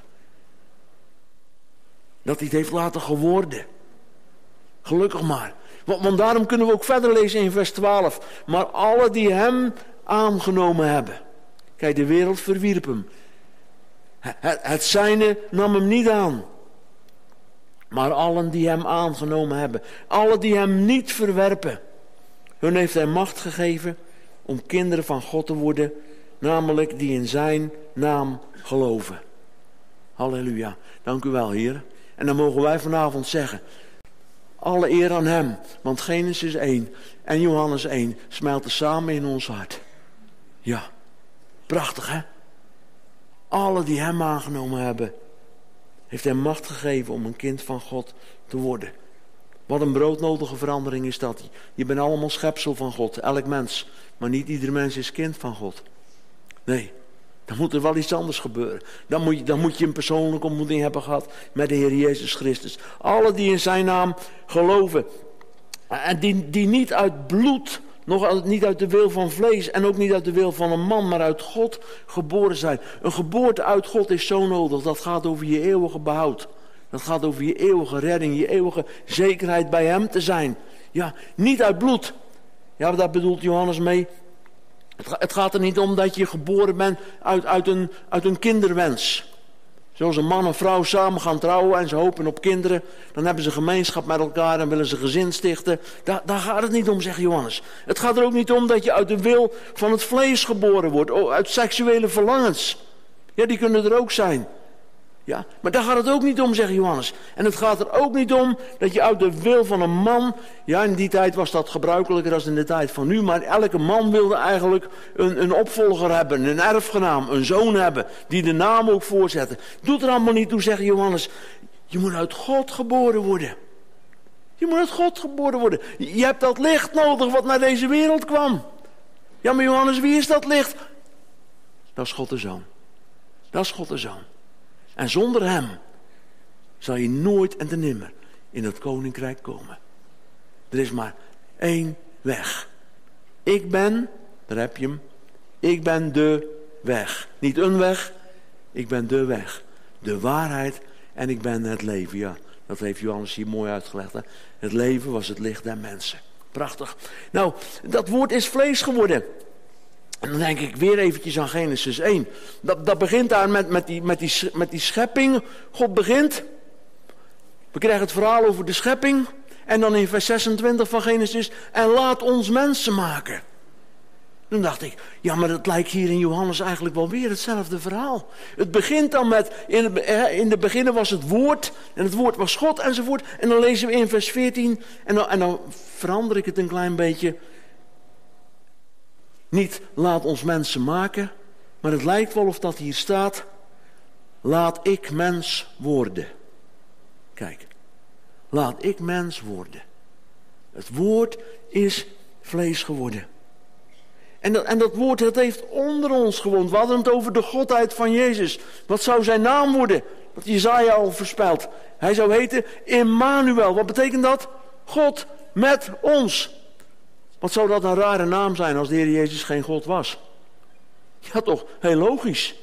Dat hij het heeft laten geworden. Gelukkig maar. Want daarom kunnen we ook verder lezen in vers 12. Maar alle die hem aangenomen hebben. Kijk, de wereld verwierp hem. Het zijne nam hem niet aan. Maar allen die hem aangenomen hebben. Alle die hem niet verwerpen. Hun heeft hij macht gegeven om kinderen van God te worden. Namelijk die in zijn naam geloven. Halleluja. Dank u wel, Heer. En dan mogen wij vanavond zeggen. Alle eer aan hem. Want Genesis 1 en Johannes 1 smelten samen in ons hart. Ja, prachtig hè. Alle die hem aangenomen hebben, heeft hem macht gegeven om een kind van God te worden. Wat een broodnodige verandering is dat. Je bent allemaal schepsel van God, elk mens. Maar niet ieder mens is kind van God. Nee, dan moet er wel iets anders gebeuren. Dan moet je een persoonlijke ontmoeting hebben gehad met de Heer Jezus Christus. Alle die in zijn naam geloven. En die niet uit bloed, nog niet uit de wil van vlees en ook niet uit de wil van een man, maar uit God geboren zijn. Een geboorte uit God is zo nodig. Dat gaat over je eeuwige behoud. Dat gaat over je eeuwige redding, je eeuwige zekerheid bij hem te zijn. Ja, niet uit bloed. Ja, daar bedoelt Johannes mee. Het gaat er niet om dat je geboren bent uit een kinderwens. Zoals een man en vrouw samen gaan trouwen en ze hopen op kinderen. Dan hebben ze gemeenschap met elkaar en willen ze gezin stichten. Daar gaat het niet om, zegt Johannes. Het gaat er ook niet om dat je uit de wil van het vlees geboren wordt. Uit seksuele verlangens. Ja, die kunnen er ook zijn. Ja, maar daar gaat het ook niet om, zegt Johannes. En het gaat er ook niet om dat je uit de wil van een man... Ja, in die tijd was dat gebruikelijker dan in de tijd van nu. Maar elke man wilde eigenlijk een opvolger hebben, een erfgenaam, een zoon hebben. Die de naam ook voorzette. Doet er allemaal niet toe, zegt Johannes. Je moet uit God geboren worden. Je moet uit God geboren worden. Je hebt dat licht nodig wat naar deze wereld kwam. Ja, maar Johannes, wie is dat licht? Dat is God de Zoon. Dat is God de Zoon. En zonder hem zal je nooit en te nimmer in het koninkrijk komen. Er is maar één weg. Ik ben, daar heb je hem, ik ben de weg. Niet een weg, ik ben de weg. De waarheid en ik ben het leven. Ja, dat heeft Johannes hier mooi uitgelegd. Hè? Het leven was het licht der mensen. Prachtig. Nou, dat woord is vlees geworden. En dan denk ik weer eventjes aan Genesis 1. Dat begint daar met die schepping. God begint. We krijgen het verhaal over de schepping. En dan in vers 26 van Genesis. En laat ons mensen maken. Toen dacht ik, ja, maar dat lijkt hier in Johannes eigenlijk wel weer hetzelfde verhaal. Het begint dan met, in de beginnen was het woord. En het woord was God enzovoort. En dan lezen we in vers 14. En dan verander ik het een klein beetje. Niet laat ons mensen maken, maar het lijkt wel of dat hier staat, laat ik mens worden. Kijk, laat ik mens worden. Het woord is vlees geworden. En dat woord, het heeft onder ons gewoond. We hadden het over de godheid van Jezus. Wat zou zijn naam worden? Wat Jesaja al voorspelt. Hij zou heten Immanuel. Wat betekent dat? God met ons. Wat zou dat een rare naam zijn als de Heer Jezus geen God was? Ja toch, heel logisch.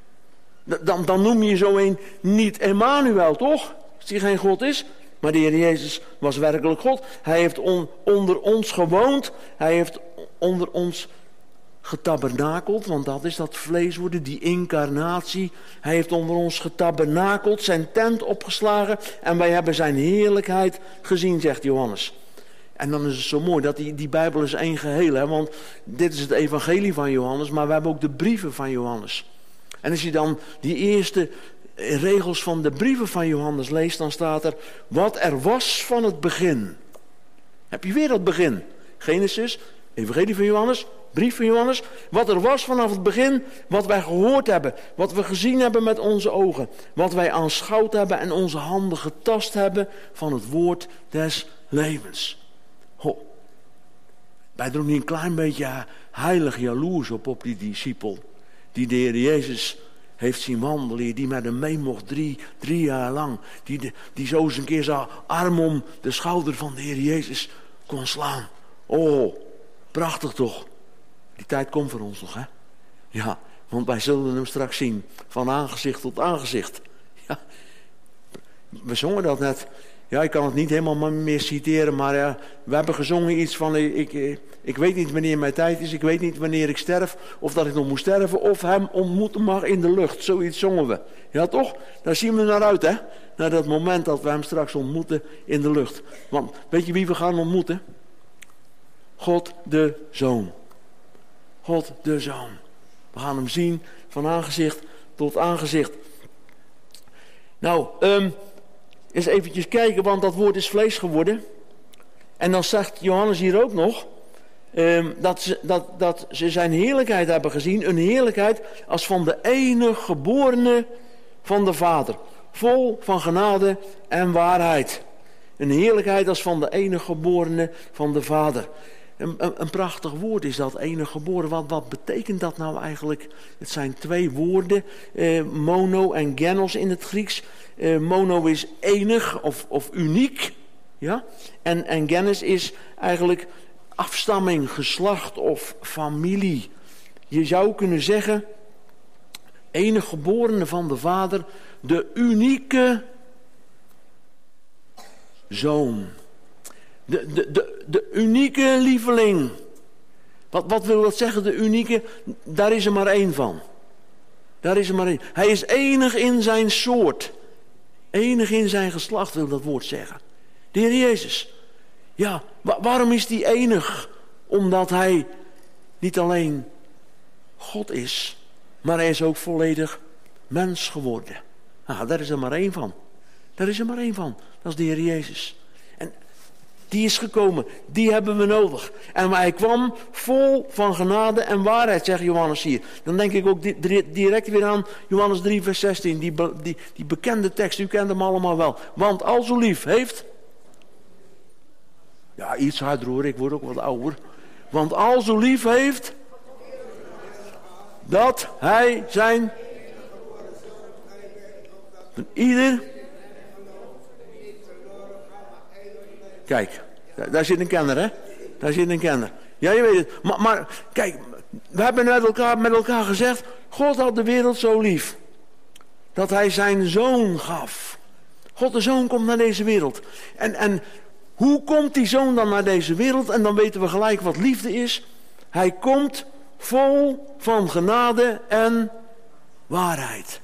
Dan noem je zo een niet Emmanuel, toch? Als hij geen God is. Maar de Heer Jezus was werkelijk God. Hij heeft onder ons gewoond. Hij heeft onder ons getabernakeld. Want dat is dat vlees worden, die incarnatie. Hij heeft onder ons getabernakeld, zijn tent opgeslagen. En wij hebben zijn heerlijkheid gezien, zegt Johannes. En dan is het zo mooi dat die Bijbel is één geheel. Hè? Want dit is het evangelie van Johannes, maar we hebben ook de brieven van Johannes. En als je dan die eerste regels van de brieven van Johannes leest, dan staat er wat er was van het begin. Heb je weer dat begin. Genesis, evangelie van Johannes, brief van Johannes. Wat er was vanaf het begin, wat wij gehoord hebben, wat we gezien hebben met onze ogen. Wat wij aanschouwd hebben en onze handen getast hebben van het woord des levens. Ho. Ben je er ook niet een klein beetje heilig jaloers op die discipel die de Heer Jezus heeft zien wandelen, die met hem mee mocht drie jaar lang, die zo eens een keer zijn arm om de schouder van de Heer Jezus kon slaan. Oh, prachtig toch. Die tijd komt voor ons nog, hè? Ja, want wij zullen hem straks zien, van aangezicht tot aangezicht. Ja, we zongen dat net. Ja, ik kan het niet helemaal meer citeren, maar ja, we hebben gezongen iets van, ik weet niet wanneer mijn tijd is, ik weet niet wanneer ik sterf, of dat ik nog moet sterven, of hem ontmoeten mag in de lucht. Zoiets zongen we. Ja toch? Daar zien we naar uit, hè? Naar dat moment dat we hem straks ontmoeten in de lucht. Want weet je wie we gaan ontmoeten? God de Zoon. God de Zoon. We gaan hem zien van aangezicht tot aangezicht. Nou, eens eventjes kijken, want dat woord is vlees geworden. En dan zegt Johannes hier ook nog dat ze zijn heerlijkheid hebben gezien. Een heerlijkheid als van de enige geborene van de Vader. Vol van genade en waarheid. Een heerlijkheid als van de enige geborene van de Vader. Een prachtig woord is dat, enige geboren. Wat betekent dat nou eigenlijk? Het zijn twee woorden, mono en genos in het Grieks. Mono is enig of uniek. Ja? En genes is eigenlijk afstamming, geslacht of familie. Je zou kunnen zeggen, enige geborene van de Vader, de unieke Zoon. De unieke lieveling. Wat wil dat zeggen, de unieke? Daar is er maar één van. Daar is er maar één. Hij is enig in zijn soort. Enig in zijn geslacht wil dat woord zeggen. De Heer Jezus. Ja, waarom is hij enig? Omdat hij niet alleen God is, maar hij is ook volledig mens geworden. Nou, daar is er maar één van. Daar is er maar één van. Dat is de Heer Jezus. En die is gekomen. Die hebben we nodig. En hij kwam vol van genade en waarheid, zegt Johannes hier. Dan denk ik ook direct weer aan Johannes 3 vers 16. Die bekende tekst, u kent hem allemaal wel. Want al zo lief heeft... Ja, iets harder hoor, ik word ook wat ouder. Want al zo lief heeft... dat hij zijn... ieder... Kijk, daar zit een kenner, hè? Daar zit een kenner. Ja, je weet het. Maar kijk, we hebben met elkaar gezegd... God had de wereld zo lief. Dat hij zijn zoon gaf. God de zoon komt naar deze wereld. En hoe komt die zoon dan naar deze wereld? En dan weten we gelijk wat liefde is. Hij komt vol van genade en waarheid.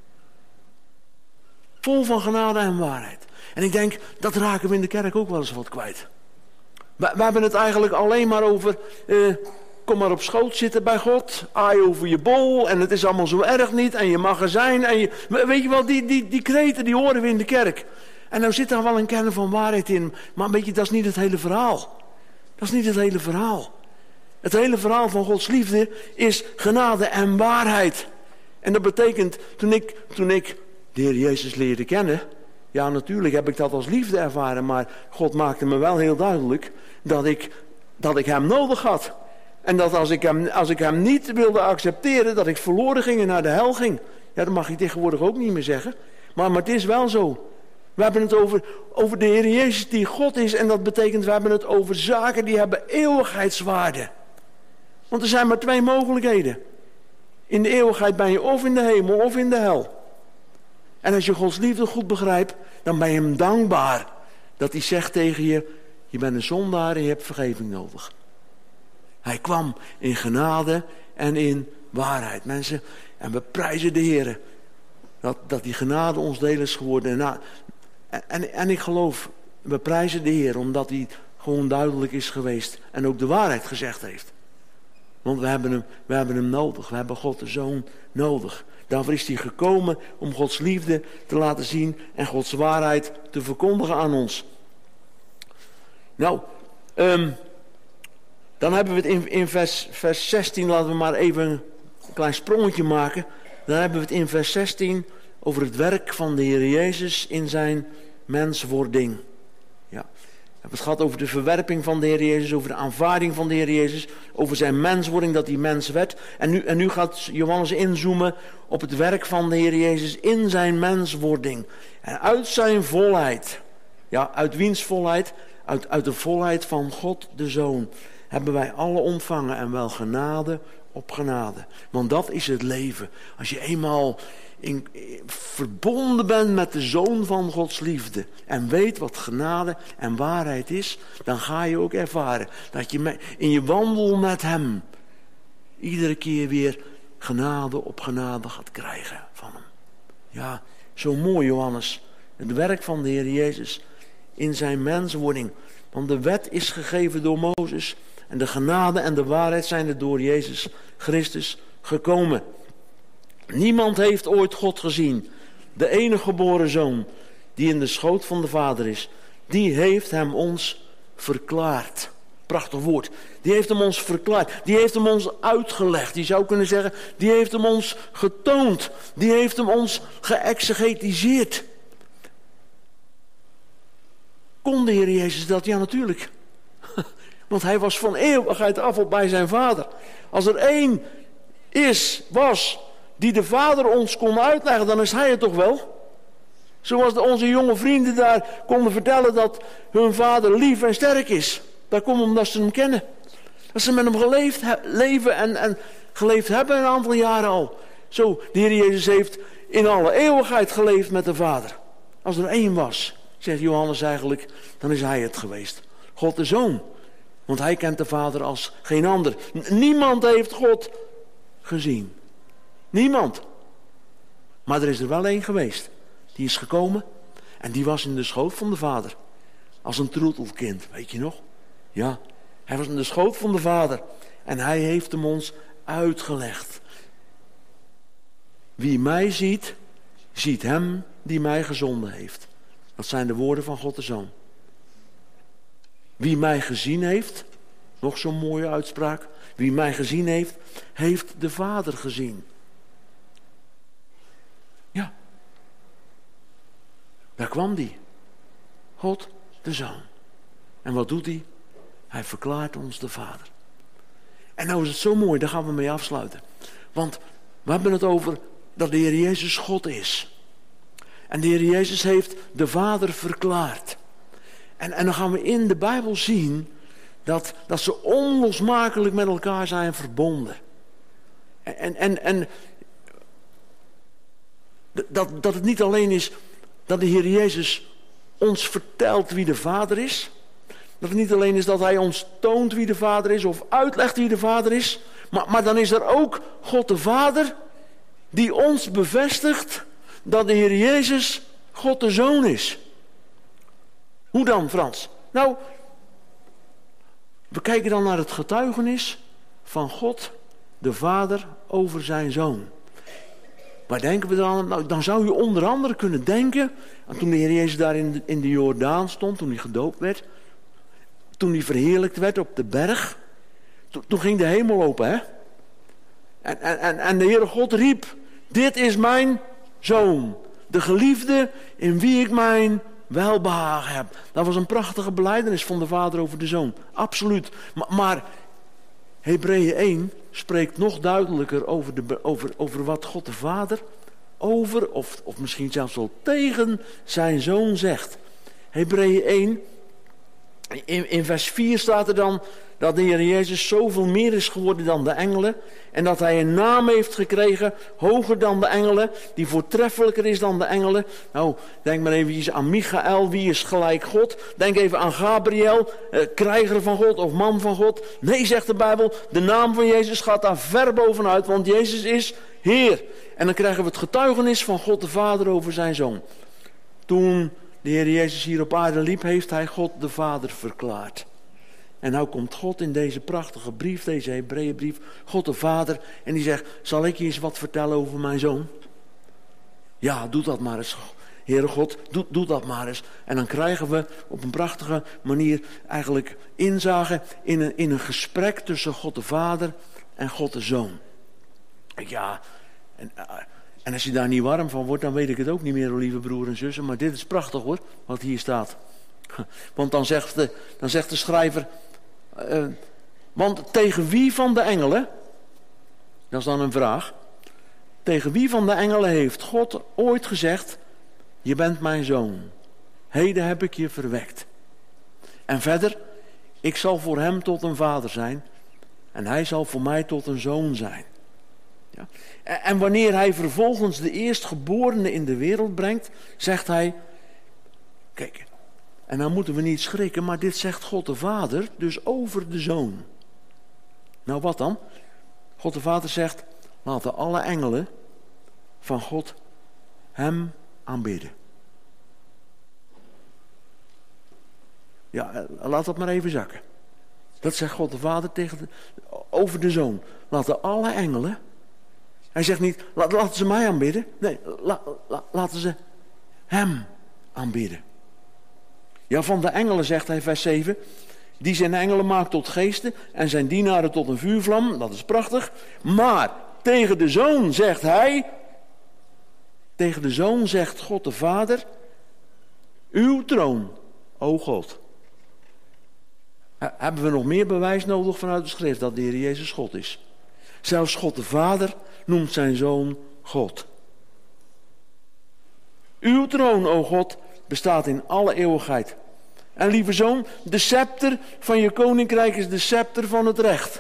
Vol van genade en waarheid. En ik denk, dat raken we in de kerk ook wel eens wat kwijt. We hebben het eigenlijk alleen maar over... kom maar op schoot zitten bij God. Aai over je bol. En het is allemaal zo erg niet. En je mag er zijn. En weet je wel, die kreten die horen we in de kerk. En nou zit daar wel een kern van waarheid in. Maar weet je, dat is niet het hele verhaal. Dat is niet het hele verhaal. Het hele verhaal van Gods liefde is genade en waarheid. En dat betekent, toen ik de Heer Jezus leerde kennen... Ja, natuurlijk heb ik dat als liefde ervaren, maar God maakte me wel heel duidelijk dat ik hem nodig had. En dat als ik hem niet wilde accepteren, dat ik verloren ging en naar de hel ging. Ja, dat mag je tegenwoordig ook niet meer zeggen. Maar het is wel zo. We hebben het over de Heer Jezus die God is. En dat betekent, we hebben het over zaken die hebben eeuwigheidswaarde. Want er zijn maar 2 mogelijkheden. In de eeuwigheid ben je of in de hemel of in de hel. En als je Gods liefde goed begrijpt, dan ben je hem dankbaar. Dat hij zegt tegen je, je bent een zondaar en je hebt vergeving nodig. Hij kwam in genade en in waarheid, mensen. En we prijzen de Heer. Dat die genade ons deel is geworden. En ik geloof, we prijzen de Heer omdat hij gewoon duidelijk is geweest. En ook de waarheid gezegd heeft. Want we hebben hem nodig. We hebben God de Zoon nodig. Daarvoor is hij gekomen om Gods liefde te laten zien en Gods waarheid te verkondigen aan ons. Nou, dan hebben we het in vers 16, laten we maar even een klein sprongetje maken. Dan hebben we het in vers 16 over het werk van de Heer Jezus in zijn menswording. Ja. We hebben het gehad over de verwerping van de Heer Jezus, over de aanvaarding van de Heer Jezus, over zijn menswording, dat hij mens werd. En nu gaat Johannes inzoomen op het werk van de Heer Jezus in zijn menswording. En uit zijn volheid, ja, uit wiens volheid? Uit de volheid van God de Zoon hebben wij alle ontvangen en wel genade op genade. Want dat is het leven. Als je eenmaal verbonden bent met de Zoon van Gods liefde en weet wat genade en waarheid is, dan ga je ook ervaren dat je in je wandel met hem iedere keer weer genade op genade gaat krijgen van hem. Ja, zo mooi, Johannes. Het werk van de Heer Jezus in zijn menswording. Want de wet is gegeven door Mozes en de genade en de waarheid zijn er door Jezus Christus gekomen. Niemand heeft ooit God gezien. De enige geboren Zoon die in de schoot van de Vader is, die heeft hem ons verklaard. Prachtig woord. Die heeft hem ons verklaard. Die heeft hem ons uitgelegd. Je zou kunnen zeggen, die heeft hem ons getoond. Die heeft hem ons geëxegetiseerd. Kon de Heer Jezus dat? Ja, natuurlijk. Want hij was van eeuwigheid af op bij zijn Vader. Als er één was die de Vader ons kon uitleggen, dan is hij het toch wel? Zoals onze jonge vrienden daar konden vertellen dat hun vader lief en sterk is. Dat komt omdat ze hem kennen. Dat ze met hem leven en geleefd hebben een aantal jaren al. Zo, de Heer Jezus heeft in alle eeuwigheid geleefd met de Vader. Als er één was, zegt Johannes eigenlijk, dan is hij het geweest. God de Zoon. Want hij kent de Vader als geen ander. Niemand heeft God gezien. Niemand. Maar er is er wel één geweest. Die is gekomen en die was in de schoot van de Vader. Als een troetelkind, weet je nog? Ja, hij was in de schoot van de Vader. En hij heeft hem ons uitgelegd. Wie mij ziet, ziet hem die mij gezonden heeft. Dat zijn de woorden van God de Zoon. Wie mij gezien heeft, nog zo'n mooie uitspraak. Wie mij gezien heeft, heeft de Vader gezien. Ja. Daar kwam die. God de Zoon. En wat doet hij? Hij verklaart ons de Vader. En nou is het zo mooi, daar gaan we mee afsluiten. Want we hebben het over dat de Heer Jezus God is. En de Heer Jezus heeft de Vader verklaard. En dan gaan we in de Bijbel zien dat ze onlosmakelijk met elkaar zijn verbonden. En dat het niet alleen is dat de Heer Jezus ons vertelt wie de Vader is. Dat het niet alleen is dat Hij ons toont wie de Vader is of uitlegt wie de Vader is. Maar dan is er ook God de Vader die ons bevestigt dat de Heer Jezus God de Zoon is. Hoe dan, Frans? Nou, we kijken dan naar het getuigenis van God de Vader over zijn Zoon. Waar denken we dan? Nou, dan zou je onder andere kunnen denken aan toen de Heer Jezus daar in de Jordaan stond, toen hij gedoopt werd. Toen hij verheerlijkt werd op de berg. Toen ging de hemel open, hè? En de Heere God riep: dit is mijn Zoon, de geliefde in wie ik mijn welbehagen heb. Dat was een prachtige belijdenis van de Vader over de Zoon. Absoluut. Maar Hebreeën 1 spreekt nog duidelijker over wat God de Vader over, of misschien zelfs wel tegen zijn Zoon zegt. Hebreeën 1, in vers 4 staat er dan dat de Heer Jezus zoveel meer is geworden dan de engelen. En dat hij een naam heeft gekregen, hoger dan de engelen, die voortreffelijker is dan de engelen. Nou, denk maar even aan Michael, wie is gelijk God. Denk even aan Gabriel, krijger van God of man van God. Nee, zegt de Bijbel, de naam van Jezus gaat daar ver bovenuit, want Jezus is Heer. En dan krijgen we het getuigenis van God de Vader over zijn Zoon. Toen de Heer Jezus hier op aarde liep, heeft hij God de Vader verklaard. En nou komt God in deze prachtige brief, deze Hebreeënbrief, God de Vader, en die zegt: zal ik je eens wat vertellen over mijn Zoon? Ja, doe dat maar eens, Heere God, doe dat maar eens. En dan krijgen we op een prachtige manier eigenlijk inzage in een gesprek tussen God de Vader en God de Zoon. Ja, en als je daar niet warm van wordt, dan weet ik het ook niet meer, lieve broer en zussen. Maar dit is prachtig hoor, wat hier staat. Want dan zegt de schrijver: want tegen wie van de engelen, dat is dan een vraag, tegen wie van de engelen heeft God ooit gezegd: je bent mijn zoon, heden heb ik je verwekt. En verder: ik zal voor hem tot een vader zijn en hij zal voor mij tot een zoon zijn. Ja. En wanneer hij vervolgens de eerstgeborene in de wereld brengt, zegt hij: kijk, en dan moeten we niet schrikken, maar dit zegt God de Vader dus over de Zoon. Nou, wat dan? God de Vader zegt: laten alle engelen van God hem aanbidden. Ja, laat dat maar even zakken. Dat zegt God de Vader over de Zoon. Laten alle engelen. Hij zegt niet: laten ze mij aanbidden. Nee, laten ze hem aanbidden. Ja, van de engelen zegt hij, vers 7... die zijn engelen maakt tot geesten en zijn dienaren tot een vuurvlam. Dat is prachtig. Maar tegen de Zoon zegt hij... tegen de Zoon zegt God de Vader: uw troon, o God. Hebben we nog meer bewijs nodig vanuit de schrift dat de Heer Jezus God is? Zelfs God de Vader noemt zijn Zoon God. Uw troon, o God, bestaat in alle eeuwigheid. En lieve zoon, de scepter van je koninkrijk is de scepter van het recht.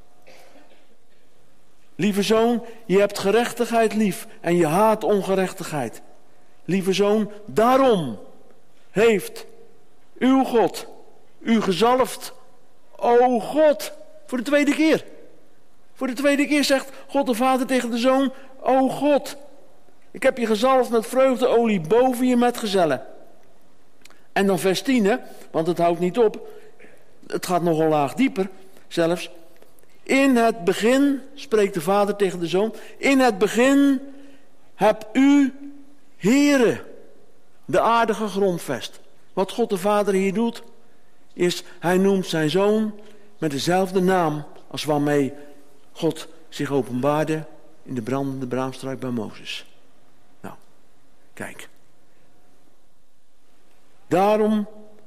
Lieve zoon, je hebt gerechtigheid lief en je haat ongerechtigheid. Lieve zoon, daarom heeft uw God u gezalfd, o God, voor de tweede keer. Voor de tweede keer zegt God de Vader tegen de Zoon: o God, ik heb je gezalfd met vreugdeolie boven je metgezellen. En dan vers 10, hè, want het houdt niet op. Het gaat nog een laag dieper zelfs. In het begin, spreekt de Vader tegen de Zoon, in het begin Heb u, Heere, de aarde gegrondvest. Wat God de Vader hier doet, is hij noemt zijn zoon met dezelfde naam als waarmee God zich openbaarde in de brandende braamstruik bij Mozes. Nou, kijk. Daarom,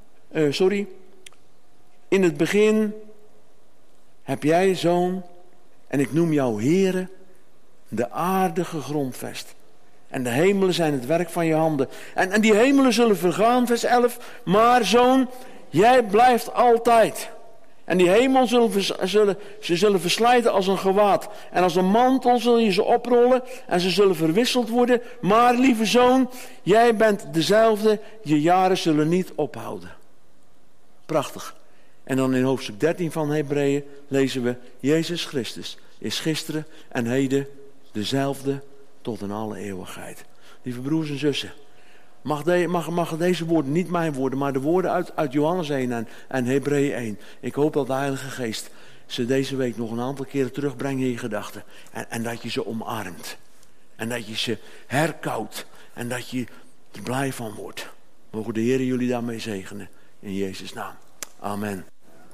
in het begin heb jij zoon en ik noem jou Heere, de aarde gegrondvest. En de hemelen zijn het werk van je handen. En die hemelen zullen vergaan, vers 11. Maar zoon, jij blijft altijd. En die hemel zullen verslijten als een gewaad. En als een mantel zul je ze oprollen en ze zullen verwisseld worden. Maar lieve zoon, jij bent dezelfde. Je jaren zullen niet ophouden. Prachtig. En dan in hoofdstuk 13 van Hebreeën lezen we: Jezus Christus is gisteren en heden dezelfde tot in alle eeuwigheid. Lieve broers en zussen, mag deze woorden, niet mijn woorden, maar de woorden uit Johannes 1 en Hebreeën 1. Ik hoop dat de Heilige Geest ze deze week nog een aantal keren terugbrengt in je gedachten. En dat je ze omarmt. En dat je ze herkoudt. En dat je er blij van wordt. Mogen de Heer jullie daarmee zegenen. In Jezus' naam. Amen.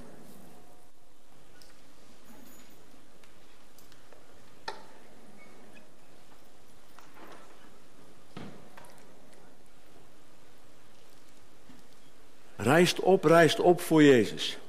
Rijst op voor Jezus.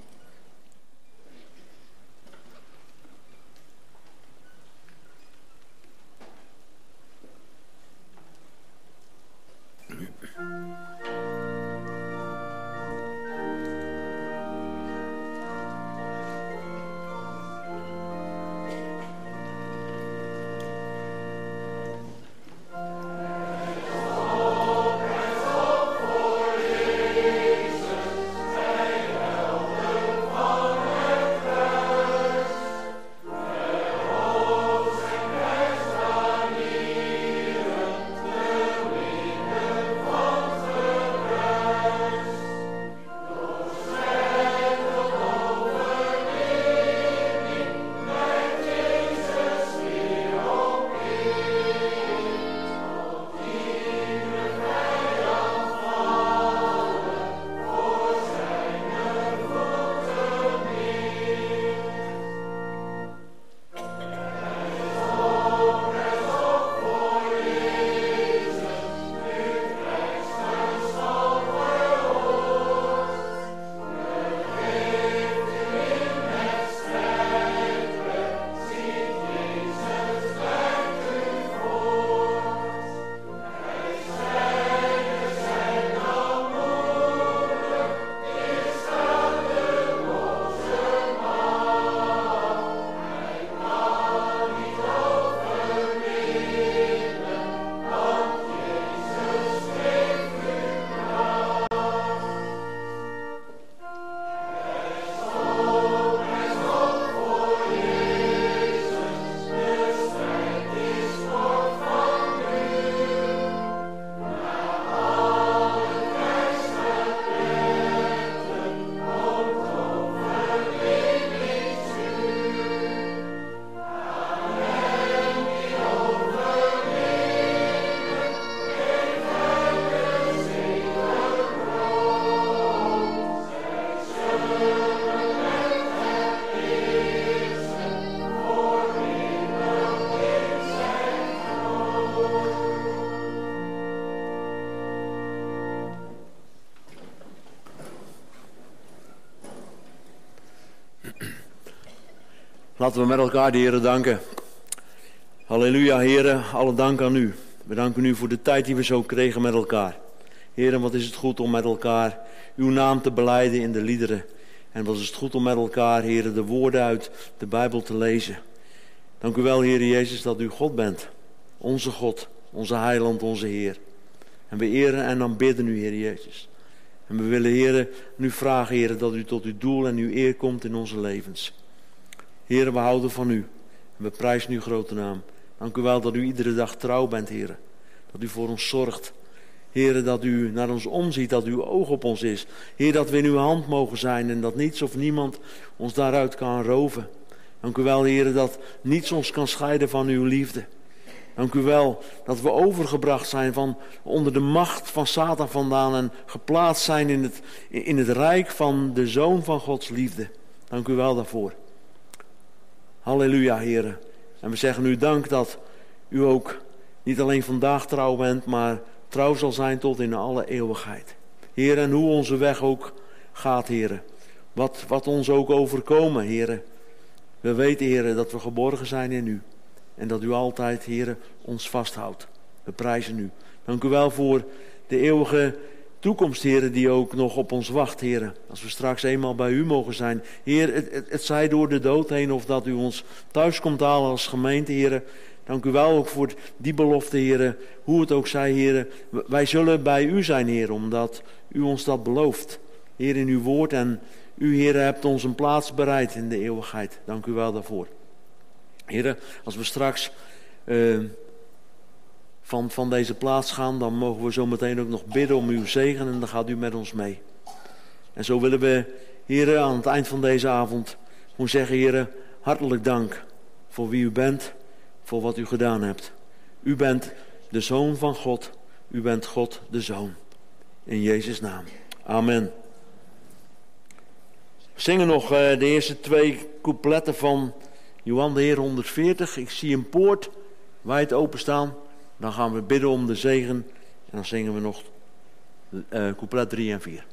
Laten we met elkaar de Heere danken. Halleluja, Heere, alle dank aan u. We danken u voor de tijd die we zo kregen met elkaar. Heere, wat is het goed om met elkaar uw naam te belijden in de liederen. En wat is het goed om met elkaar, Heere, de woorden uit de Bijbel te lezen. Dank u wel, Heere Jezus, dat u God bent. Onze God, onze heiland, onze Heer. En we eren en aanbidden u, Heer Jezus. En we willen, Heere, nu vragen, Heere, dat u tot uw doel en uw eer komt in onze levens. Heere, we houden van u. En we prijzen uw grote naam. Dank u wel dat u iedere dag trouw bent, Heere. Dat u voor ons zorgt. Heere, dat u naar ons omziet, dat uw oog op ons is. Heer, dat we in uw hand mogen zijn en dat niets of niemand ons daaruit kan roven. Dank u wel, Heere, dat niets ons kan scheiden van uw liefde. Dank u wel dat we overgebracht zijn van onder de macht van Satan vandaan en geplaatst zijn in het rijk van de Zoon van Gods liefde. Dank u wel daarvoor. Halleluja, Heere. En we zeggen u dank dat u ook niet alleen vandaag trouw bent, maar trouw zal zijn tot in alle eeuwigheid. Heere, en hoe onze weg ook gaat, Heere. Wat ons ook overkomen, Heere. We weten, Heere, dat we geborgen zijn in u. En dat u altijd, Heere, ons vasthoudt. We prijzen u. Dank u wel voor de eeuwige toekomst, Heere, die ook nog op ons wacht, Heere. Als we straks eenmaal bij u mogen zijn. Heer, het zij door de dood heen of dat u ons thuis komt halen als gemeente, Heere. Dank u wel ook voor die belofte, Heere. Hoe het ook zij, Heere. Wij zullen bij u zijn, Heere, omdat u ons dat belooft. Heer, in uw woord en u, Heere, hebt ons een plaats bereid in de eeuwigheid. Dank u wel daarvoor. Heere, als we straks van deze plaats gaan, dan mogen we zo meteen ook nog bidden om uw zegen en dan gaat u met ons mee. En zo willen we, Heere, aan het eind van deze avond gewoon zeggen, Heere, hartelijk dank voor wie u bent, voor wat u gedaan hebt. U bent de Zoon van God, u bent God de Zoon. In Jezus' naam. Amen. We zingen nog de eerste 2 coupletten van Johan de Heer 140. Ik zie een poort wijd openstaan. Dan gaan we bidden om de zegen. En dan zingen we nog couplet 3 en 4.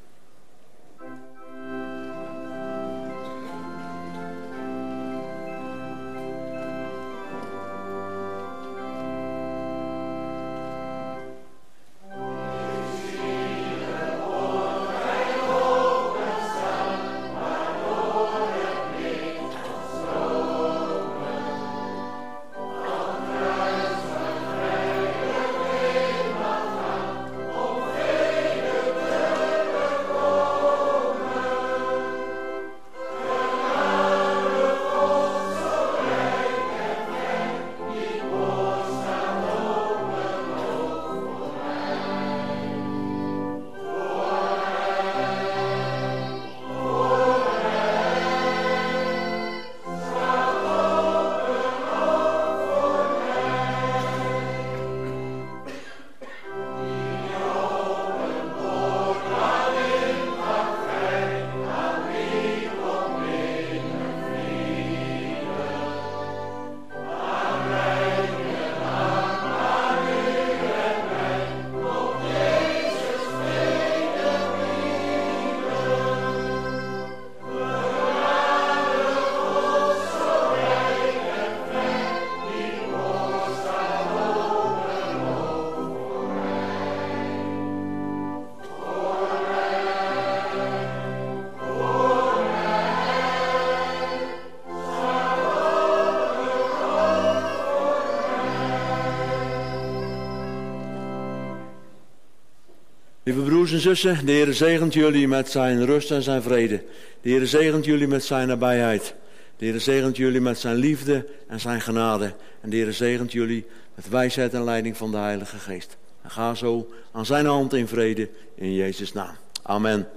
Lieve broers en zussen, de Heer zegent jullie met zijn rust en zijn vrede. De Heer zegent jullie met zijn nabijheid. De Heer zegent jullie met zijn liefde en zijn genade. En de Heer zegent jullie met wijsheid en leiding van de Heilige Geest. En ga zo aan zijn hand in vrede in Jezus' naam. Amen.